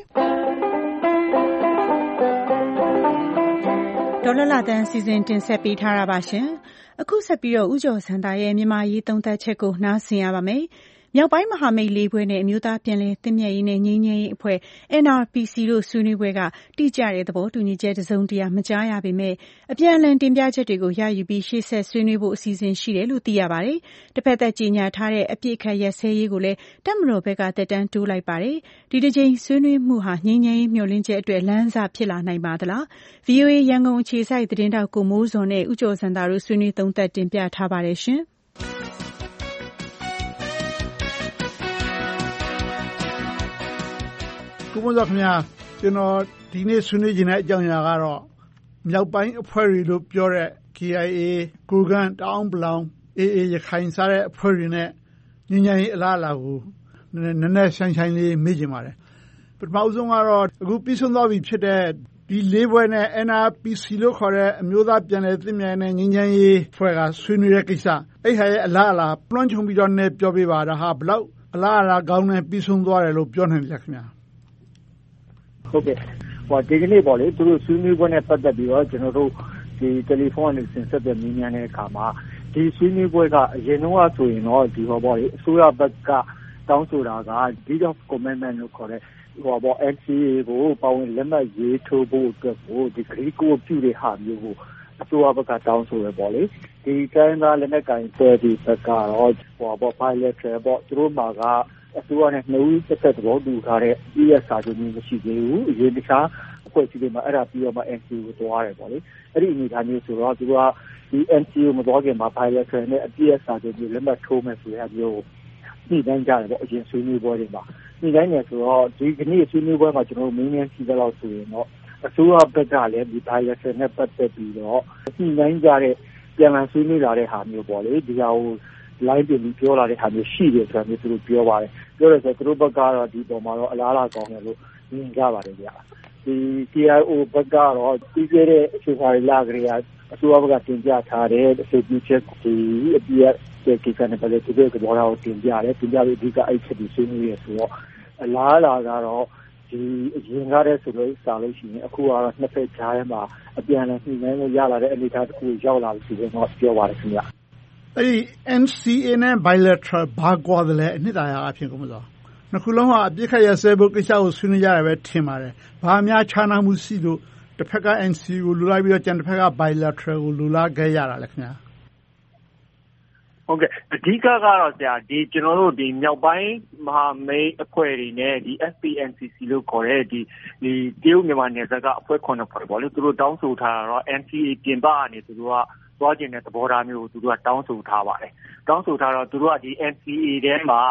Speaker 2: ဒေါ်လာလာတန်းစီစဉ်တင်ဆက်ပေးထားတာပါရှင်အခုဆက်ပြီးတော့ဦးကျော်စံတာရဲ့မြန်မာရေးသုံးသပ်ချက်ကိုနားဆင်ရပါမယ်မြောက်ပိုင်းမဟာမိတ်လေးဖွဲ့နဲ့အမျိုးသားပြန်လည်သင့်မြတ်ရေးနဲ့ငြိမ်းချမ်းရေးအဖွဲ့ NRPC တို့ဆွေးနွေးပွဲကတိကျတဲ့သဘောတူညီချက်တစုံတရာမကြားရပေမဲ့အပြန်အလှန်တင်ပြချက်တွေကိုရယူပြီးရှေ့ဆက်ဆွေးနွေးဖို့အစီအစဉ်ရှိတယ်လို့သိရပါတယ်။တစ်ဖက်သက်ကြေညာထားတဲ့အပြစ်အခတ်ရပ်စဲရေးကိုလည်းတပ်မတော်ဘက်ကတက်တန်းတိုးလိုက်ပါတယ်။ဒီတစ်ချိန်ဆွေးနွေးမှုဟာငြိမ်းချမ်းရေးမျှော်လင့်ချက်အတွက်လမ်းစဖြစ်လာနိုင်ပါသလား။ VOA ရန်ကုန်အခြေစိုက်သတင်းတောက်ကိုမိုးစောနဲ့ဦးကျော်စံတာတို့ဆွေးနွေးသုံးသပ်တင်ပြထားပါတယ်ရှင်။
Speaker 3: ကိုမတော်ခင်ဗျာကျွန်တော်ဒီနေ့ဆွေးနွေးခြင်းတဲ့အကြောင်းအရာကတော့မြောက်ပိုင်းအဖွဲ့တွေလို့ပြောတဲ့ KIA ကိုကန့်တောင်ပလောင် AA ရခိုင်စားတဲ့အဖွဲ့တွေနဲ့ညဉ့်ညမ်းရေးအလားအလာကိုနည်းနည်းဆိုင်လေးမေးကြပါတယ်ပထမဆုံးကတော့အခုပြီးဆုံးသွားပြီဖြစ်တဲ့ဒီလေးဘွဲနဲ့ NRPC လို့ခေါ်တဲ့အမျိုးသားပြန်လည်သင့်မြတ်ရေးနဲ့ငြိမ်းချမ်းရေးဖွဲ့ကဆွေးနွေးတဲ့ကိစ္စအဲ့ဟာရဲ့အလားအလာလွှမ်းခြုံပြီးတော့လည်းပြောပြပါဒါဟာဘလောက်အလားအလာကောင်းနဲ့ပြီးဆုံးသွားတယ်လို့ပြောနိုင်တယ်ခင်ဗျာ
Speaker 13: ဟုတ်ကဲ့ဒီကနေ့ပေါ့လေသူတို့ဆွေးနွေးပွဲနဲ့ပတ်သက်ပြီးတော့ကျွန်တော်တို့ဒီတယ်လီဖုန်းနဲ့ဆက်သွယ်မြင်းများတဲ့အခါမှာဒီဆွေးနွေးပွဲကအရင်တော့ဆိုရင်တော့ဒီပေါ့လေအစိုးရဘက်ကတောင်းဆိုတာက deed of commitment လို့ခေါ်တဲ့NCA ကိုပါဝင်လက်မှတ်ရေးထိုးဖို့အတွက်ကိုဒီဂရီကိုပြုတဲ့ဟာမျိုးကိုအစိုးရဘက်ကတောင်းဆိုရပေါ့လေဒီတိုင်းသားလက်နက်ကင်တဲ့ဒီဘက်ကတော့bilateral ပေါ့သူတို့မှာကအစိုးရနဲ့နှုတ်ဆက်တဲ့ဘောတူထားတဲ့ပြည်ရစာချုပ်မျိုးမရှိသေးဘူးအရင်တခြားအဖွဲ့အစည်းတွေမှာအဲ့ဒါပြီးတော့မှ NCA ကိုတွားတယ်ပေါ့လေအဲ့ဒီအနေအထားမျိုးဆိုတော့သူကဒီ NCA မတွားခင်မှာ bilateral နဲ့အပြည်ရစာချုပ်မျိုးလက်မှတ်ထိုးမယ်ဆိုတဲ့မျိုးညှိနှိုင်းကြတယ်ပေါ့အရင်ဆွေးနွေးပွဲတွေမှာညှိနှိုင်းနေဆိုတော့ဒီကနေ့ဆွေးနွေးပွဲမှာကျွန်တော်တို့မင်းမြန်းကြည့်တဲ့လောက်ဆိုရင်တော့အစိုးရဘက်ကလည်းဒီ bilateral နဲ့ပတ်သက်ပြီးတော့ညှိနှိုင်းကြတဲ့ပြန်လည်ဆွေးနွေးလာတဲ့ဟာမျိုးပေါ့လေဒီဟာကိုလိုင်းတင်ပြောလာတဲ့ဟာမျိုးရှိတယ်ဆိုတာမျိုးသူတို့ပြောပါတယ်ပြောရဆိုသူတို့ဘက်ကတော့ဒီပေါ်မှာတော့အလားအလာကောင်းတယ်လို့မြင်ကြပါတယ်ဗျာဒီ CIO ဘက်ကတော့ပြီးခဲ့တဲ့အချိန်ပိုင်းလာကြတဲ့အစိုးရဘက်ကတင်ပြထားတဲ့အစီအစဉ်ချက်ဒီအပြည့်တဲ့ကိစ္စနဲ့ပတ်သက်ပြီးဒီကဘောတော်တင်ပြတယ်တင်ပြပြီးဒီကအဲ့ချက်ဒီဆွေးနွေးရဆိုတော့အလားအလာကတော့ဒီအရင်ကတည်းကဆိုလို့စာလို့ရှိရင်အခုကတော့နှစ်ဖက်ကြားထဲမှာအပြန်အလှန်ညှိနှိုင်းလို့ရလာတဲ့အနေအထားတစ်ခုရောက်လာပြီဆိုတော့ပြောပါတယ်ခင်ဗျာ
Speaker 3: အဲ့ဒီ NCA နဲ့ bilateral ဘာကွာတယ်လဲအနှစ်သာရအဖြစ်ကိုမလို့နှစ်ခုလုံးဟာအပြစ်ခတ်ရဆဲဖို့ကိစ္စကိုဆွေးနွေးကြရပဲထင်ပါတယ်ဘာများခြားနားမှုရှိလို့တစ်ဖက်က NCA ကိုလူလိုက်ပြီးတော့ကျန်တစ်ဖက်က bilateral ကိုလူလာခဲ့ရတာလဲခင်ဗျာ
Speaker 13: ဟုတ်ကဲ့အဓိကကတော့ဆရာဒီကျွန်တော်တို့ဒီမြောက်ပိုင်းမဟာမိတ်အဖွဲ့တွေနဲ့ဒီ FPNCC လို့ခေါ်တဲ့ဒီတရုတ်မြန်မာနယ်စပ်ကအဖွဲ့9ဖွဲ့ပေါ့လေသူတို့တောင်းဆိုထားတာတော့ NCA ပြင်ပကနေသူတို့ကသွားကျင်တဲ့သဘောထားမျိုးကိုသူတို့ကတောင်းဆိုထားပါတယ်တောင်းဆိုထားတော့သူတို့ကဒီ NCA ထဲမှာ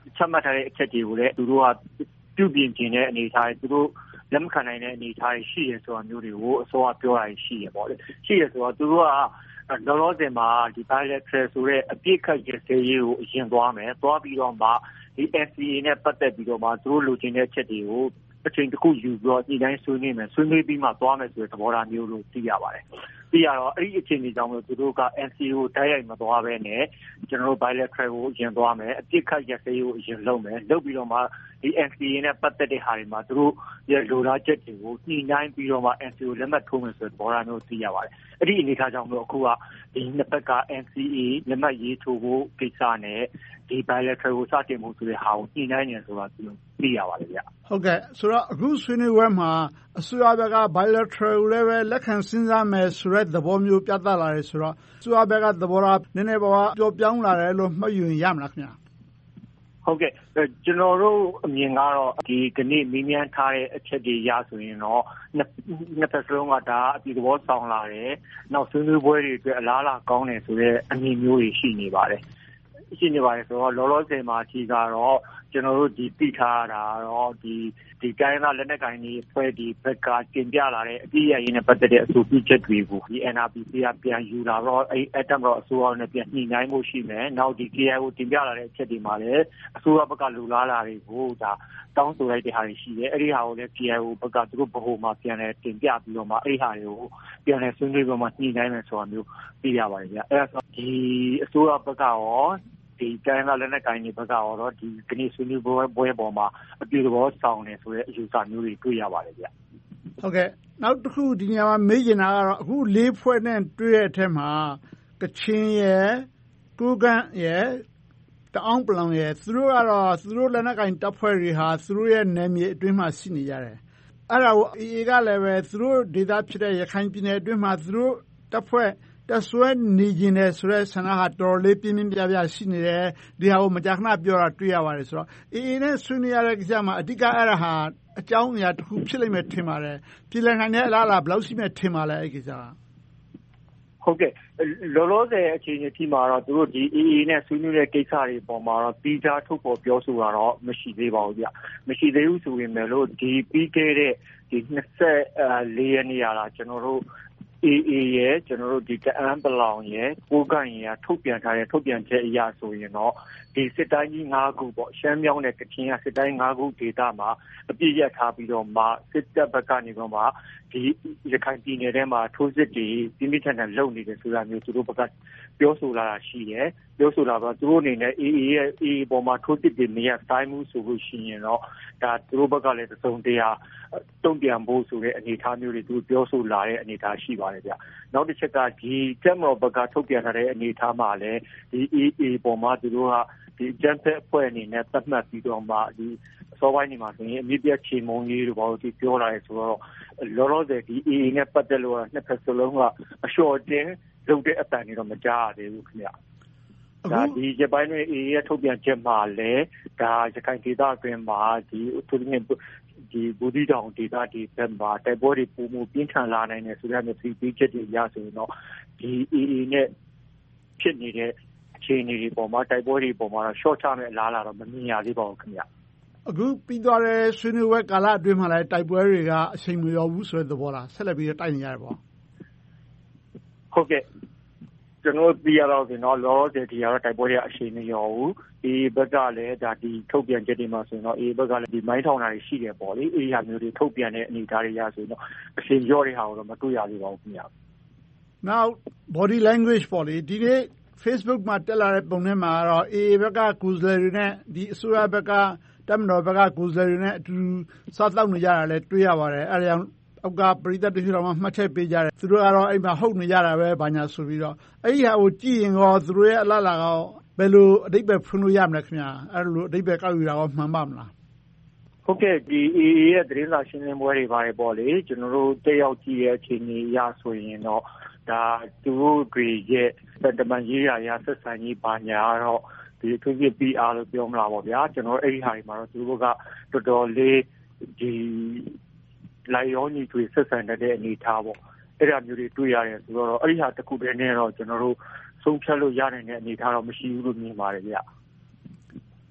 Speaker 21: ချမှတ်ထားတဲ့အချက်တွေကိုလည်းသူတို့ကပြုပြင်ခြင်းတဲ့အနေအထားတွေသူတို့လက်မခံနိုင်တဲ့အနေအထားတွေရှိရဆိုတာမျိုးတွေကိုအစိုးရပြောတာရှိရပေါ့လေရှိရဆိုတော့သူတို့ကလောလောဆယ်မှာဒီ bilateral ဆိုတဲ့အပြစ်ခတ်ရစေးရေးကိုအရင်သွားမယ်သွားပြီးတော့မှဒီ NCA နဲ့ပတ်သက်ပြီးတော့မှသူတို့လိုချင်တဲ့အချက်တွေကိုအချိန်တစ်ခုယူပြီးတော့ဒီတိုင်းဆွေးနွေးမယ်ဆွေးနွေးပြီးမှသွားမယ်ဆိုတဲ့သဘောထားမျိုးလို့သိရပါတယ်ပြီးရတော့အဲ့ဒီအချိန်ကြီးကြောင့်လို့သူတို့က NCA ကိုတိုက်ရိုက်မသွားဘဲနဲ့ကျွန်တော်တို့ bilateral ကိုအရင်သွားမယ်အပြစ်ခတ်ရစေးရေးကိုအရင်လုပ်မယ်လုပ်ပြီးတော့မှဒီ NCA နဲ့ပတ်သက်တဲ့ဟာတွေမှာသူတို့ရဲ့လိုလားချက်တွေကိုညှိနှိုင်းပြီးတော့မှ NCA ကိုလက်မှတ်ထိုးမယ်ဆိုတဲ့သဘောထားမျိုးသိရပါတယ်အဲ့ဒီအနေအထားကြောင့်လို့အခုကဒီနှစ်ဘက်က NCA လက်မှတ်ရေးထိုးဖို့ကိစ္စနဲ့ဒီ bilateral ကိုစတင်မှုဆိုတဲ့ဟာကိုညှိနှိုင်းနေဆိုတာသိရပါတယ်ဗျ
Speaker 3: ဟုတ်ကဲ့ဆိုတော့အခုဆွေးနွေးပွဲမှာအစိုးရဘက်က bilateral ကိုလည်းပဲလက်ခံစဉ်းစားမယ်ဆိုတဲ့သဘောမျိုးပြသလာတယ်ဆိုတော့အစိုးရဘက်ကသဘောထားနည်းနည်းပါးပြောပြောင်းလာတယ်လို့မှတ်ယူရမလားခင်ဗျာ
Speaker 21: ဟုတ်ကဲ့ကျွန်တော်တို့အမြင်ကတော့ဒီကနေ့မင်းမြန်ထားတဲ့အချက်တွေရဆိုရင်တော့နှစ်ဖက်စလုံးကဒါအပြည်သဘောဆောင်လာတယ်နောက်ဆွေးနွေးပွဲတွေအတွက်အလားအလာကောင်းတယ်ဆိုတဲ့အမြင်မျိုးတွေရှိနေပါတယ်ဆိုတော့လောလောဆယ်မှာကြီးကတော့ကျွန်တော်တို့ဒီသိထားတာတော့ဒီတိုင်းသားလက်နက်ကိုင်တွေဖွဲ့ဒီဘက်ကတင်ပြလာတဲ့အပြည့်အရင်းနဲ့ပတ်သက်တဲ့အဆိုပြုချက်တွေကိုဒီ NRPC ကပြန်ယူလာတော့အဲ့တမ်တော့အစိုးရနဲ့ပြန်ညှိနှိုင်းမှုရှိမယ်နောက်ဒီ KIO တင်ပြလာတဲ့အချက်တွေမှာလည်းအစိုးရဘက်ကလူလားလာတွေကိုဒါတောင်းဆိုလိုက်တဲ့ဟာတွေရှိတယ်အဲ့ဒီဟာကိုလည်း KIO ဘက်ကသူတို့ဗဟိုမှာပြန်လဲတင်ပြပြီးတော့မှအဲ့ဒီဟာတွေကိုပြန်လဲဆွေးနွေးပြီးမှညှိနှိုင်းမယ်ဆိုတာမျိုးသိရပါတယ်ဗျအဲ့ဒါဆိုဒီအစိုးရဘက်ကရောဒီတိုင်းသားလက်နက်ကိုင်တွေဘက်ကတော့ဒီကနေ့ဆွေးနွေးပွဲပေါ်မှာအပြည့်သဘောဆောင်နေဆိုတဲ့အယူဆမျိုးတွေတွေ့ရပါတယ်ဗျ
Speaker 3: ဟုတ်ကဲ့နောက်တစ်ခုဒီနေရာမှာမေးချင်တာကတော့အခု၄ဖွဲ့နဲ့တွေ့တဲ့အထက်မှာကချင်ရယ်ကိုကန့်ရယ်တအောင်းပလောင်ရယ်သူတို့ကတော့သူတို့လက်နက်ကိုင်တပ်ဖွဲ့တွေဟာသူတို့ရဲ့နယ်မြေအတွင်းမှာရှိနေကြတယ်အဲ့ဒါကို AA ကလည်းပဲသူတို့ဒေသဖြစ်တဲ့ရခိုင်ပြည်နယ်အတွင်းမှာသူတို့တပ်ဖွဲ့တဆွဲနေကျင်တယ်ဆိုတဲ့ဆန္ဒဟာတော်လေးပြင်းပြင်းပြပြရှိနေတယ်ဒီဟာကိုမကြာခဏပြောတာတွေ့ရပါတယ်ဆိုတော့အေးနဲ့ဆွေးနွေးရတဲ့ကိစ္စမှာအဓိကအဲ့ဒါဟာအကြောင်းအရာတစ်ခုဖြစ်လိမ့်မယ်ထင်ပါတယ်ပြည်လည်နိုင်တဲ့အလားအလာဘယ်လောက်ရှိမှထင်ပါလဲအဲ့ကိစ္စက
Speaker 21: ဟုတ်ကဲ့လောလောဆယ်အခြေအနေထိမှာတော့သူတို့ဒီ AA နဲ့ဆွေးနွေးတဲ့ကိစ္စတွေပေါ်မှာတော့တီးခြားထုတ်ပေါ်ပြောဆိုတာတော့မရှိသေးပါဘူးဗျမရှိသေးဘူးဆိုရင်လည်းလို့ဒီပြီးခဲ့တဲ့ဒီ24ရက်နေ့ရာကျွန်တော်တို့AA ရဲ့ကျွန်တော်တို့ဒီတအန်းပလောင်ရဲ့ကိုကန့်ရဲ့ထုတ်ပြန်ထားတဲ့ထုတ်ပြန်ချက်အရဆိုရင်တော့ဒီစစ်တိုင်းကြီး5ခုပေါ့ရှမ်းမြောင်းနဲ့ကချင်ကစစ်တိုင်း5ခုဒေသမှာအပြည့်ရထားပြီးတော့မှစစ်တပ်ဘက်ကနေတော့မှဒီရခိုင်ပြည်နယ်ထဲမှာထိုးစစ်တွေပြင်းပြထန်ထန်လုပ်နေတယ်ဆိုတာမျိုးသူတို့ဘက်ကပြောဆိုလာတာရှိတယ်ပြောဆိုလာတော့သူတို့အနေနဲ့ AA ရဲ့ AA ပေါ်မှာထိုးစစ်တွေမရတိုင်းမှုဆိုလို့ရှိရင်တော့ဒါသူတို့ဘက်ကလည်းသုံးတရားတုံ့ပြန်ဖို့ဆိုတဲ့အနေအထားမျိုးတွေသူပြောဆိုလာတဲ့အနေအထားရှိပါတယ်ဗျနောက်တစ်ချက်ကဒီတက်မော်ဘက်ကထုတ်ပြန်ထားတဲ့အနေအထားမှာလည်းဒီ AA ပေါ်မှာသူတို့ကဒီဂျန်ဖက်အဖွဲ့အနေနဲ့သတ်မှတ်ပြီးတော့မှဒီအစောပိုင်းနေမှာဆိုရင်အမြင့်ပြတ်ချေမုံကြီးတို့ဘာလို့ဒီပြောလာရဲဆိုတော့လောလောဆယ်ဒီ AA နဲ့ပတ်သက်လို့နှစ်ဖက်စလုံးကအလျှော့တင်းလုပ်တဲ့အတန်တွေတော့မကြားရသေးဘူးခင်ဗျဒါဒီဂျပန်ရဲ့ AA ရဲ့ထုတ်ပြန်ချက်မှာလည်းဒါရခိုင်ဒေသအတွင်းမှာဒီသူတို့ဒီဘူဒီတောင်ဒေသဒီဘက်မှာတိုက်ပွဲတွေပုံမှုပြင်းထန်လာနိုင်တယ်ဆိုတဲ့မျိုးသိချက်တွေရဆိုရင်တော့ဒီ AA နဲ့ဖြစ်နေတဲ့အခြေအနေတွေပေါ်မှာတိုက်ပွဲတွေပေါ်မှာတော့ short term နဲ့အလားလာတော့မမြင်ရသေးပါဘူးခင်ဗျ
Speaker 3: အခုပြီးသွားတဲ့ဆွေးနွေးပွဲကာလအတွင်းမှာလည်းတိုက်ပွဲတွေကအချိန်မရောဘူးဆိုတဲ့သဘောလားဆက်လက်ပြီးတိုက်နေရတယ်ပေါ့
Speaker 21: ဟုတ်ကဲ့ကျွန်တော်ပြရတော့ဆိုတော့လောဆယ်ဒီကတော့တိုက်ပွဲတွေအချိန်မရောဘူးဒီဘက်ကလည်းဒါဒီထုတ်ပြန်ချက်တွေမှာဆိုတော့အေးဘက်ကလည်းဒီမိုင်းထောင်တာတွေရှိတယ်ပေါ့လေအေးဟာမျိုးတွေထုတ်ပြန်တဲ့အနေအထားတွေရဆိုတော့အချိန်ရောတဲ့ဟာကိုတော့မတွေ့ရသေးပါဘူးခင်ဗျ
Speaker 3: Now body language ပေါ့လေဒီနေ့ Facebook မှာတက်လာတဲ့ပုံထဲမှာတော့ AA ဘက်ကကိုယ်စားလှယ်တွေနဲ့ဒီအစိုးရဘက်ကတပ်မတော်ဘက်ကကိုယ်စားလှယ်တွေနဲ့အတူစားတောက်နေကြတာလည်းတွေ့ရပါတယ်အဲဒါကြောင့်အောက်ကပရိသတ်တွေတော့မှတ်ချက်ပေးကြတယ်သူတို့ကတော့အိမ်မှာဟုတ်နေကြတာပဲဘာညာဆိုပြီးတော့အဲ့ဒီဟာကိုကြည့်ရင်ရောသူတို့ရဲ့အလားအလာကောဘယ်လိုအဓိပ္ပာယ်ဖွင့်လို့ရမလဲခင်ဗျာအဲ့လိုအဓိပ္ပာယ်ကောက်ယူတာရောမှန်ပါမလား
Speaker 21: ဟုတ်ကဲ့ဒီ AA ရဲ့သတင်းစာရှင်းလင်းပွဲတွေပါတယ်ပေါ့လေကျွန်တော်တို့တက်ရောက်ကြည့်ရဲ့အခြေအနေအရဆိုရင်တော့ဒါသူတို့တွေရဲ့တမန်ရေးရာဆက်ဆံရေးဘာညာတော့ဒီသူပြ PR လို့ပြောမလားပေါ့ဗျာကျွန်တော်အဲ့ဒီဟာတွေမှာတော့သူတို့ကတော်တော်လေးဒီလိုက်ရောညီတွေဆက်ဆံတဲ့အနေအထားပေါ့အဲ့ဒါမျိုးတွေတွေ့ရတယ်ဆိုတော့အဲ့ဒီဟာတစ်ခုတည်းနဲ့တော့ကျွန်တော်တို့ဆုံးဖြတ်လို့ရနိုင်တဲ့အနေအထားတော့မရှိဘူးလို့မြင်ပါတယ်ဗျ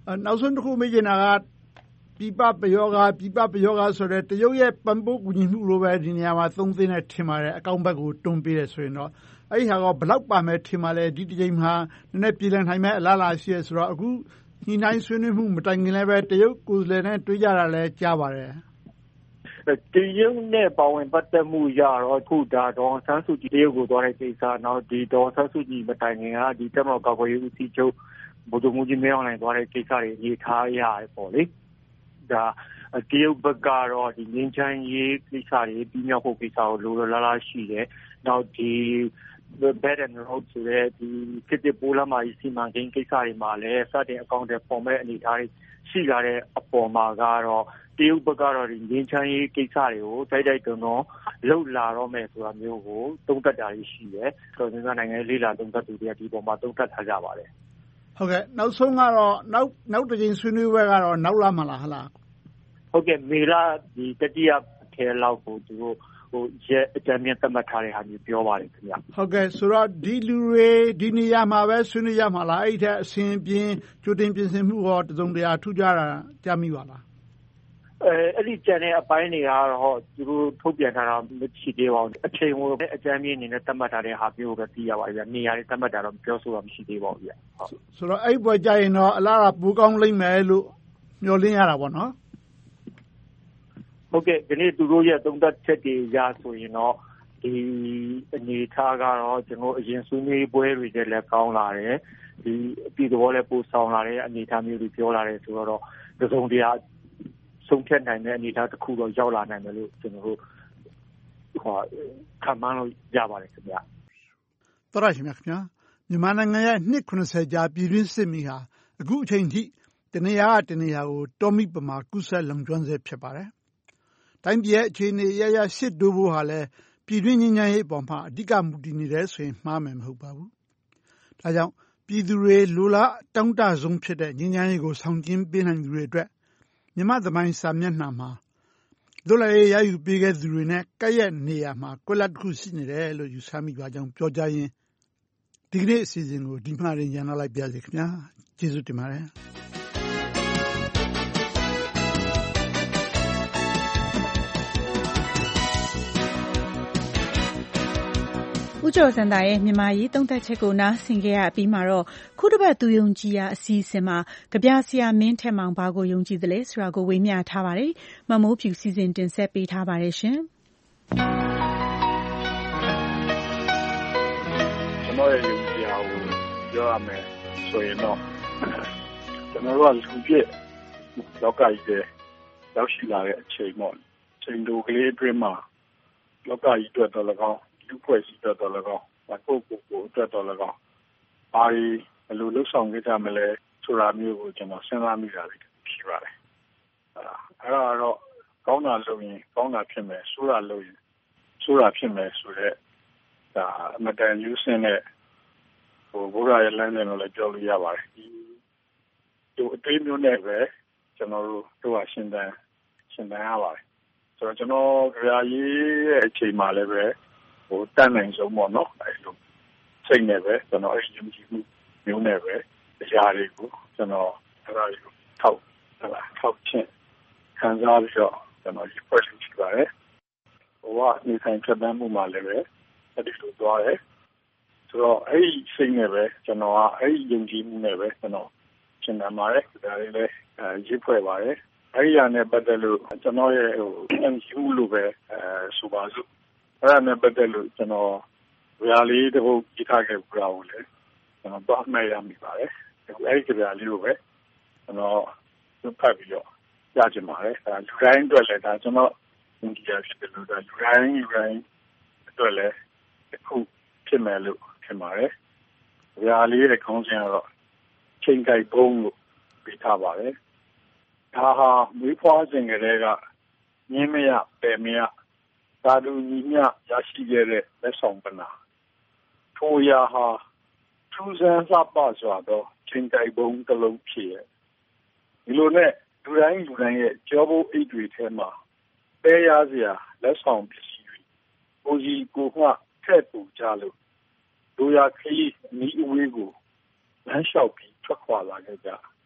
Speaker 3: နောက်ဆုံးတစ်ခုမေးချင်တာကပြည်ပပယောဂဆိုတဲ့တရုတ်ရဲ့ပံ့ပိုးကူညီမှုလိုပဲဒီနေရာမှာသုံးသင့်တယ်ထင်ပါတယ်အကောင့်ဘက်ကိုတွန်းပေးတယ်ဆိုရင်တော့အဲ့ဒီဟာကဘယ်လောက်ပါမယ်ထင်ပါလဲဒီတစ်ချိန်မှာနည်းနည်းပြည်လည်နိုင်မဲ့အလားအလာရှိရဆိုတော့အခုညီနိုင်ဆွေးနွေးမှုမတိုင်ခင်လည်းပဲတရုတ်ကိုယ်စားလှယ်နဲ့တွေ့ကြတာလည်းကြားပါတယ်
Speaker 21: တရုတ်နဲ့ပါဝင်ပတ်သက်မှုရတော့ခုဒါဒေါ်ဆန်းစုကြည်တရုတ်ကိုသွားတဲ့ကိစ္စနောက်ဒီဒေါ်ဆန်းစုကြည်မတိုင်ခင်ကဒီတက်မတော်ကာကွယ်ရေးဦးစီးချုပ်ဗိုလ်ချုပ်မှူးကြီးမင်းအောင်လှိုင်သွားတဲ့ကိစ္စတွေရေးထားရတယ်ပေါ့လေဒါတရုတ်ဘက်ကတော့ဒီငင်းချမ်းရေးကိစ္စတွေပြီးမြောက်ဖို့ကိစ္စကိုလိုလိုလားလားရှိတယ်နောက်ဒီ Belt and Road ဆိုတဲ့ဒီစစ်တပ်ပိုးလမ်းမကြီးစီမံကိန်းကိစ္စတွေမှာလည်းစတင်အကောင့်တွေပေါ်မဲ့အနေအထားတွေရှိလာတဲ့အပေါ်မှာကတော့တရုတ်ဘက်ကတော့ဒီငင်းချမ်းရေးကိစ္စတွေကိုတိုက်တွန်းလှုပ်လာတော့မယ်ဆိုတာမျိုးကိုသုံးသပ်တာရှိတယ်ဆိုတော့နိုင်ငံရေးလေးလာသုံးသပ်သူတွေကဒီပေါ်မှာသုံးသပ်ထားကြပါတယ်
Speaker 3: ဟုတ်ကဲ့နောက်ဆုံးကတော့နောက်တစ်ချိန်ဆွေးနွေးပွဲကတော့နောက်လာမှာလားဟုတ်လား
Speaker 21: ဟုတ်ကဲ့မေလဒီတတိယထဲလောက်ကိုသူတို့ရဲ့အကြံဉာဏ်သတ်မှတ်ထားတဲ့ဟာမျိုးပြောပါတယ်ခင်ဗျ
Speaker 3: ဟုတ်ကဲ့ဆိုတော့ဒီလူတွေဒီနေရာမှာပဲဆွေးနွေးရမှာလားအဲ့ဒီအဆင်ပြင်းကြိုတင်ပြင်ဆင်မှုရောတစုံတရာထူးခြားတာကြားမိပါလား
Speaker 21: အဲ့ဒီကျန်တဲ့အပိုင်းတွေကတော့သူတို့ထုတ်ပြန်ထားတာမရှိသေးပါဘူးအချိန်ကိုအကြမ်းမြင့်အနေနဲ့သတ်မှတ်ထားတဲ့ဟာမျိုးကိုပဲသိရပါတယ်ဗျနေရာတွေသတ်မှတ်တာတော့ပြောဆိုတာမရှိသေးပါဘူးဗျ
Speaker 3: ဟုတ်ဆိုတော့အဲ့ပွဲကြရင်တော့အလားအလာပိုကောင်းလိမ့်မယ်လို့မျှော်လင့်ရတာပေါ့နော်
Speaker 21: ဟုတ်ကဲ့ဒီနေ့သူတို့ရဲ့သုံးသပ်ချက်တွေရဆိုရင်တော့ဒီအနေထားကတော့ကျွန်တော်အရင်ဆွေးနွေးပွဲတွေလည်းကောင်းလာတယ်ဒီအပြည်တော်လည်းပို့ဆောင်လာတဲ့အနေထားမျိုးတွေပြောလာတယ်ဆိုတော့တစုံတရာဆုံးဖြတ်နိုင်တဲ့အနေအထားတစ်ခုတော့ရောက်လာနိုင်တယ်လို့ကျွန်တော်တို့ခံမှန်းလို့ရပါတယ်ခင်ဗျာ
Speaker 3: တော်ရရှိမြခင်ဗျာမြန်မာနိုင်ငံရဲ့နှစ်90ကြာပြည်တွင်းစစ်မီဟာအခုအချိန်ထိတနေရာတနေရာကိုတောမိပမာကုဆက်လုံကျွမ်းစေဖြစ်ပါတယ်တိုင်းပြည်ရဲ့အခြေအနေရရရှစ်တိုးဖို့ဟာလည်းပြည်တွင်းငြိမ်းချမ်းရေးအပေါ်မှာအဓိကမူတည်နေတယ်ဆိုရင်မှားမယ်မဟုတ်ပါဘူးဒါကြောင့်ပြည်သူတွေလိုလားတောင်းတဆုံးဖြစ်တဲ့ငြိမ်းချမ်းရေးကိုဆောင်ကျဉ်ပေးနိုင်သူတွေအတွက်မြန်မာသမိုင်းစာမျက်နှာမှာလွတ်လပ်ရေးရယူပေးခဲ့သူတွေနဲ့ကပ်ရက်နေရာမှာကွက်လပ်တစ်ခုရှိနေတယ်လို့ယူဆမိပါကြောင်းပြောကြားရင်းဒီကနေ့အစီအစဉ်ကိုဒီမှာရင်ရန်လိုက်ပါရစေခင်ဗျာကျေးဇူးတင်ပါတယ်
Speaker 2: ဦးကျော်စံသာရဲ့မြန်မာရေးသုံးသပ်ချက်ကိုနားဆင်ခဲ့ရပြီးမှတော့ခုတစ်ပတ်သူယုံကြည်ရာအစီအစဉ်မှာကြပြဆရာမင်းထက်မောင်ဘာကိုယုံကြည်သလဲဆိုတာကိုဝေမျှထားပါတယ်။မမိုးဖြူစီစဉ်တင်ဆက်ပေးထားပါတယ်ရှင်။
Speaker 4: ကျွန်တော်ရဲ့ယုံကြည်ရာကိုပြောရမယ်ဆိုရင်တော့ကျွန်တော်တို့ကလူပြည့်လောကကြီးရဲ့ရောက်ရှိလာတဲ့အချိန်ပေါ့။ချိန်တိုကလေးအတွင်းမှာလောကကြီးအတွက်တော့၎င်းလူဖွဲ့စည်းတော့လည်းကောင်းကိုအတွက်တော့လည်းကောင်းဘာလို့ဘယ်လိုလှုပ်ဆောင်ကြမလဲဆိုတာမျိုးကိုကျွန်တော်စဉ်းစားမိတာလေးရှိပါတယ်အဲ့တော့ကောင်းတာလုပ်ရင်ကောင်းတာဖြစ်မယ်ဆိုးတာလုပ်ရင်ဆိုးတာဖြစ်မယ်ဆိုတော့ဒါအမတန်ယူဆင်းတဲ့ဘုရားရဲ့လမ်းစဉ်ကိုလည်းပြောလို့ရပါတယ်ဒီအသေးမျိုးနဲ့ပဲကျွန်တော်တို့ကရှင်းတန်းရပါတယ်ဆိုတော့ကျွန်တော်ကြရာရေးရဲ့အချိန်မှလည်းပဲတန်းနိုင်ဆုံးပေါ့နော်အဲ့လိုစိတ်နဲ့ပဲကျွန်တော်အဲ့ယုံကြည်မှုမျိုးနဲ့ပဲတရားတွေကိုကျွန်တော်အဲ့ဒါတွေကိုထောက်ချင်းခံစားပြီးတော့ကျွန်တော်ဒီဖွဲ့လို့ရှိပါတယ်နေဆိုင်ဖြတ်သန်းမှုမှာလည်းပဲအဲ့ဒီလိုသွားတယ်ဆိုတော့အဲ့ဒီစိတ်နဲ့ပဲကျွန်တော်ကအဲ့ဒီယုံကြည်မှုနဲ့ပဲကျွန်တော်ရှင်းတမ်းပါတယ်ဒါလေးလည်းရေးဖွဲ့ပါတယ်အဲ့ဒီအရာနဲ့ပတ်သက်လို့ကျွန်တော်ရဲ့ယုံကြည်မှုလို့ပဲဆိုပါစို့အဲ့ဒါနဲ့ပတ်သက်လို့ကျွန်တော်ဗရာလေးတစ်ပုဒ်ကြည့်ထားခဲ့ပြီးတော့လည်းကျွန်တော်တော့မှတ်ရမိပါတယ်အဲ့ဒီဗရာလေးကိုပဲကျွန်တော်ဖတ်ပြီးတော့ကြားချင်ပါတယ်ဒါလူတိုင်းအတွက်လည်းဒါကျွန်တော်ယုံကြည်ရဖြစ်တယ်လို့ဒါလူတိုင်းအတွက်လည်းအခုဖြစ်မယ်လို့ထင်ပါတယ်ဗရာလေးရဲ့ခေါင်းစဉ်ကတော့ချိန်ကြိုက်ဘုံလို့ပြထားပါတယ်ဒါဟာမွေးဖွားစဉ်ကလေးကမြင်းမရပယ်မရသာဓုညီမျှရရှိခဲ့တဲ့လက်ဆောင်ပနာထိုရာဟာထူးဆန်းလှပစွာသောချိန်ကြိုက်ဘုံတစ်လုံးဖြစ်ရဲ့ဒီလိုနဲ့လူတိုင်းရဲ့ကြောဘိုးအိတ်တွေထဲမှာပဲရစရာလက်ဆောင်ပစ္စည်းတွေကိုကြီးကိုမှထည့်ပူကြလို့လူရခရီးနီးအဝေးကိုလမ်းလျှောက်ပြီးထွက်ခွာလာခဲ့ကြ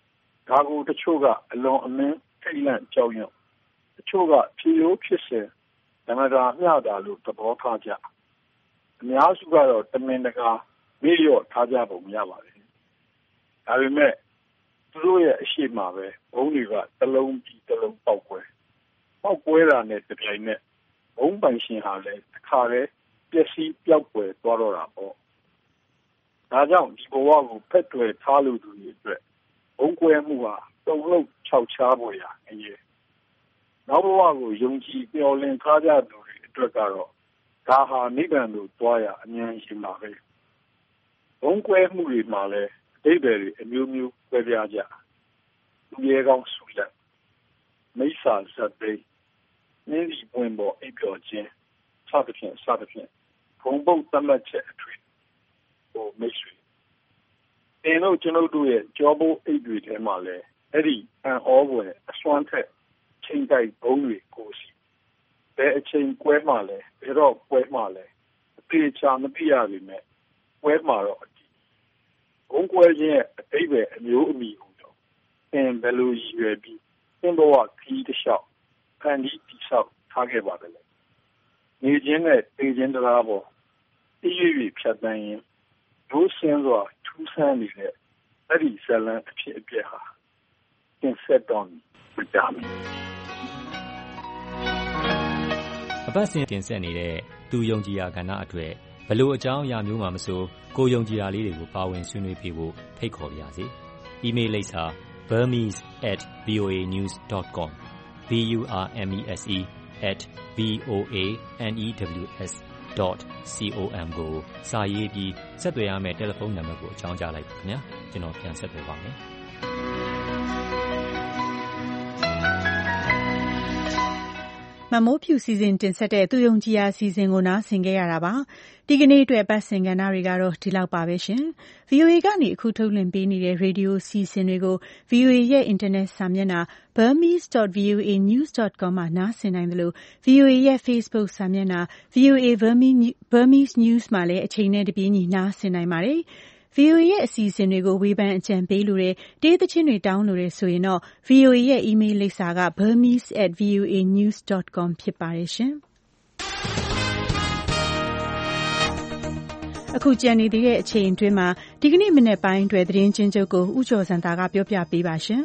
Speaker 1: ဒါကိုတချို့ကအလွန်အမင်းထိတ်လန့်ကြောက်ရွံ့တချို့ကဖြေရိုးဖြစ်စဉ်ဓမ္မတာမျှတာလို့သဘောထားကြအများစုကတော့တမင်တကာမေ့လျော့ထားကြပုံရပါတယ်ဒါပေမဲ့သူတို့ရဲ့အရှိမပဲဘုံတွေကတစ်လုံးပြီးတစ်လုံးပေါက်ကွဲတာနဲ့တပြိုင်နက်ဘုံပိုင်ရှင်ဟာလည်းတစ်ခါတည်းပျက်စီးပျောက်ကွယ်သွားတော့တာပေါ့ဒါကြောင့်ဒီဘဝကိုဖက်တွယ်ထားလို့သူတွေအတွက်ဘုံကွဲမှုဟာတုံ့လောက်ခြောက်ခြားပေါ်ရာအရေးနောက်ဘဝကိုယုံကြည်မျှော်လင့်ထားကြသူတွေအတွက်ကတော့ဒါဟာနိဗ္ဗာန်ကိုသွားရအမြန်ရှင်ပါပဲဘုံကွဲမှုတွေမှာလည်းအတိတ်တွေအမျိုးမျိုးကွဲပြားကြလူရဲကောင်းဆူလက်မိစ္ဆာဇတ်သိနင်းဒီပွင့်ပေါ်အိပ်ပျော်ခြင်းစသဖြင့်ဘုံပုတ်သတ်မှတ်ချက်အထွေဟိုမိတ်ဆွေတင်လို့ကျွန်တော်တို့ရဲ့ကြောဘိုးအိတ်တွေထဲမှာလည်းအဲ့ဒီအံ့ဩဖွယ်အစွမ်းထက်ချိန်တိုက်ဘုံတွေကိုစီဘယ်အချိန်ကွဲမှလဲဘယ်တော့ကွဲမှလဲအပြေချာမသိရပေမဲ့ကွဲမှတော့ဘုံကွဲခြင်းရဲ့အတိတ်ပဲအမျိုးအမည်ဟူတော့ဘယ်လိုရည်ရွယ်ပြီးသင်ဘဝခီးတစ်လျှောက်ဖန်တီးတိဆောက်ထားခဲ့ပါတယ်လေနေခြင်းနဲ့သိခြင်းတရားပေါ်တည်ရွေ့ဖြတ်တန်းရင်ဒုစင်းစွာထူးဆန်းနေတဲ့အဲ့ဒီဇလံအဖြစ်အပျက်ဟာသင်ဆက်တော်မကြမီ
Speaker 18: အပတ်စဉ်တင်ဆက်နေတဲ့သူယုံကြည်ရာကဏ္ဍအတွက်ဘလို့အကြောင်းအရာမျိုးမှမဆိုကိုယုံကြည်ရာလေးတွေကိုပါဝင်ဆွေးနွေးပေးဖို့ဖိတ်ခေါ်ပါရစေ။ email လိပ်စာ burmese@voanews.com burmese@voanews.com ကိုစာရေးပြီးဆက်သွယ်ရမယ့်တယ်လီဖုန်းနံပါတ်ကိုအကြောင်းကြားလိုက်ပါခင်ဗျာကျွန်တော်ပြန်ဆက်သွယ်ပါမယ်
Speaker 2: မမိုးဖြူစီစဉ်တင်ဆက်တဲ့သူယုံကြည်ရာစီစဉ်ကိုနားဆင်ခဲ့ရတာပါဒီကနေ့အတွက်ပတ်စင်ကဏ္ဍတွေကတော့ဒီလောက်ပါပဲရှင် VOA ကနေအခုထုတ်လွှင့်ပေးနေတဲ့ရေဒီယိုစီစဉ်တွေကို VOA ရဲ့အင်တာနက်စာမျက်နှာ burmese.voanews.com မှာနားဆင်နိုင်တယ်လို့ VOA ရဲ့ Facebook စာမျက်နှာ VOA Burmese News မှာလည်းအချိန်နဲ့တပြေးညီနားဆင်နိုင်ပါတယ်VOA ရဲ့အစီအစဉ်တွေကိုဝေဖန်အကြံပေးလိုတဲ့တေးသချင်းတွေတောင်းလိုတဲ့ဆိုရင်တော့ VOA ရဲ့ email လိပ်စာက burmese@voanews.com ဖြစ်ပါတယ်ရှင်အခုကြံနေသေးတဲ့အချိန်အတွင်းမှာဒီကနေ့မနေ့ပိုင်းအတွက်သတင်းချင်းချုပ်ကိုဦးကျော်စံသာကပြောပြပေးပါရှင်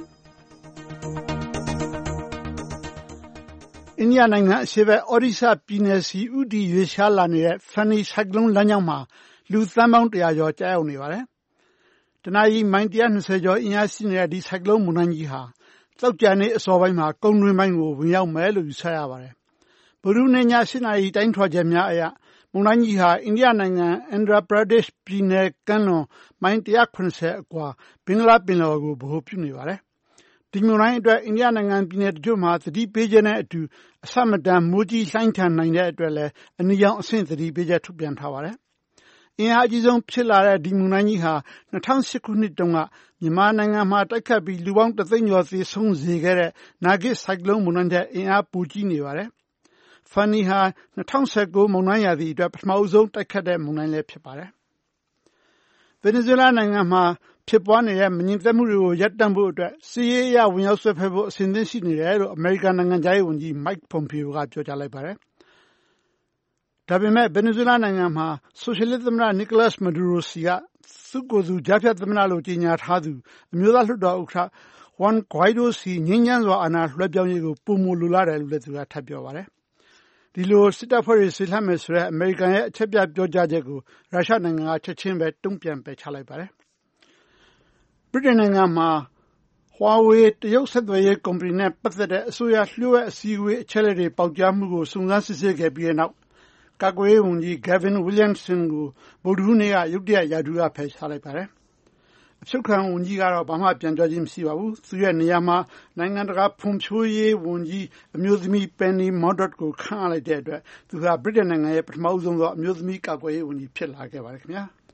Speaker 3: အိန္ဒိယနိုင်ငံအရှေ့ဘက်အော်ဒီဆာပြည်နယ်စီဥတီရွေးရှားလာနေတဲ့ Fani ဆိုင်ကလုန်းလမ်းကြောင်းမှာလူသန်းပေါင်း100ကျော်ကြားရောက်နေပါတယ်။တနအီမိုင်120ကျော်အင်အားရှိနေတဲ့ဒီဆိုင်ကလုန်းမုန်တိုင်းကြီးဟာသောကြာနေ့အစောပိုင်းမှာကုန်းတွင်းပိုင်းကိုဝင်ရောက်မယ်လို့ယူဆရပါတယ်။ဗုဒ္ဓဟူးနေ့ည8 နာရီတိုင်းထွာချက်များအရမုန်တိုင်းကြီးဟာအိန္ဒိယနိုင်ငံ Andhra Pradesh ပြည်နယ်ကမ်းလွန်မိုင်190အကွာဘင်္ဂလားပင်လယ်ကိုဗဟိုပြုနေပါတယ်။ဒီမုန်တိုင်းအတွက်အိန္ဒိယနိုင်ငံပြည်နယ်တချို့မှာသတိပေးချက်နဲ့အတူအဆမတန်မိုးကြီးလှိုင်းထန်နိုင်တဲ့အတွက်လည်းအနီရောင်အဆင့်သတိပေးချက်ထုတ်ပြန်ထားပါတယ်။အင်အားအကြီးဆုံးဖြစ်လာတဲ့ဒီမုန်တိုင်းကြီးဟာ2008ခုနှစ်တုန်းကမြန်မာနိုင်ငံမှာတိုက်ခတ်ပြီးလူပေါင်း3သိန်းကျော်သေဆုံးစေခဲ့တဲ့နာဂစ်ဆိုင်ကလုန်းမုန်တိုင်းတဲ့အင်အားပိုကြီးနေပါတယ်။ Fani ဟာ2019မုန်တိုင်းရာသီအတွက်ပထမဆုံးတိုက်ခတ်တဲ့မုန်တိုင်းလည်းဖြစ်ပါတယ်။ဗင်နီဇွဲလားနိုင်ငံမှာဖြစ်ပွားနေတဲ့မငြိမ်သက်မှုတွေကိုရပ်တန့်ဖို့အတွက်စစ်ရေးအရဝင်ရောက်ဆွဲဖက်ဖို့အဆင်သင့်ရှိနေတယ်လို့အမေရိကန်နိုင်ငံသားရေးဝန်ကြီး Mike Pompeo ကပြောကြားလိုက်ပါတယ်။ဒါပေမဲ့ဗင်နီဇွဲလားနိုင်ငံမှာဆိုရှယ်လစ်သမ္မတနီကိုလပ်မဒူရိုစီကသူ့ကိုယ်သူကြားဖြတ်သမ္မတလို့ကြေညာထားသူအမျိုးသားလွှတ်တော်ဥက္ကဋ္ဌ Juan Guaido စီငြိမ်းချမ်းစွာအာဏာလွှဲပြောင်းရေးကိုပိုမိုလိုလားတယ်လို့လည်းသူကထပ်ပြောပါတယ်။ဒီလိုစစ်တပ်ဖွဲ့တွေဆေးလှမ်းမယ်ဆိုတဲ့အမေရိကန်ရဲ့အချက်ပြပြောကြားချက်ကိုရုရှားနိုင်ငံကချက်ချင်းပဲတုံ့ပြန်ပယ်ချလိုက်ပါတယ်။ဗြိတိန်နိုင်ငံမှာ Huawei တရုတ်ဆက်သွယ်ရေးကုမ္ပဏီနဲ့ပတ်သက်တဲ့အစိုးရလျှို့ဝှက်အစည်းအဝေးအချက်အလက်တွေပေါက်ကြားမှုကိုစုံစမ်းစစ်ဆေးခဲ့ပြီးတဲ့နောက်ကာကွယ်ရေးဝန်ကြီး Gavin Williamson ကိုဗုဒ္ဓဟူးနေ့ကရုတ်တရက်ရာထူးကဖယ်ရှားလိုက်ပါတယ်။အဖြုတ်ခံဝန်ကြီးကတော့ဘာမှပြန်ပြောခြင်းမရှိပါဘူး။သူရဲ့နေရာမှာနိုင်ငံတကာဖွံ့ဖြိုးရေးဝန်ကြီးအမျိုးသမီး Penny Mordaunt ကိုခန့်အပ်လိုက်တဲ့အတွက်သူကဗြိတိန်နိုင်ငံရဲ့ပထမဆုံးသောအမျိုးသမီးကာကွယ်ရေးဝန်ကြီးဖြစ်လာခဲ့ပါတယ်ခင်ဗျာ။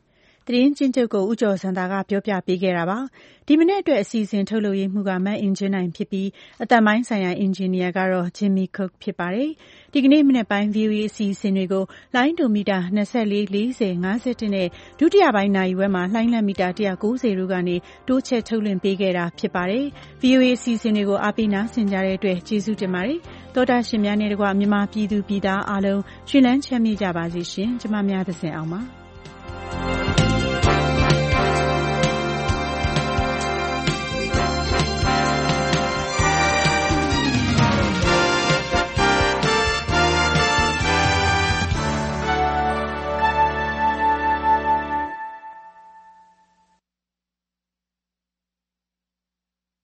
Speaker 2: သတင်းကျဉ်းချုပ်ကိုဦးကျော်စံသာကပြောပြပေးခဲ့တာပါ။ဒီမနေ့အတွက်အစီအစဉ်ထုတ်လုပ်ရေးမှူးကမတ်အင်ဂျင်နိုင်ဖြစ်ပြီးအသက်ပိုင်းဆိုင်ရာအင်ဂျင်နီယာကတော့ Jimmy Cook ဖြစ်ပါတယ်။ဒီကနေ့မနေ့ပိုင်း VOA အစီအစဉ်တွေကိုလိုင်းဒိုမီတာ24 40 51နဲ့ဒုတိယပိုင်းနာရီဝဲမှာလှိုင်းလံမီတာ190တို့ကနေတိုးချဲ့ထုတ်လွှင့်ပေးခဲ့တာဖြစ်ပါတယ်။ VOA အစီအစဉ်တွေကိုအားပေးနားဆင်ကြတဲ့အတွက်ကျေးဇူးတင်ပါတယ်။သောတာရှင်များနဲ့တကွမြန်မာပြည်သူပြည်သားအားလုံးရှင်လန်းချမ်းမြေ့ကြပါစေရှင်။ကျမများသစဉ်အောင်ပါ။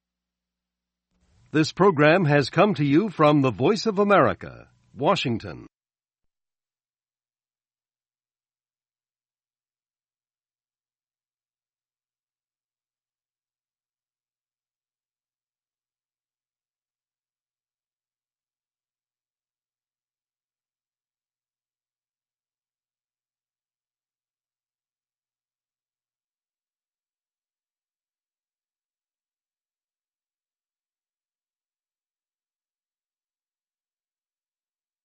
Speaker 7: This program has come to you from the Voice of America, Washington.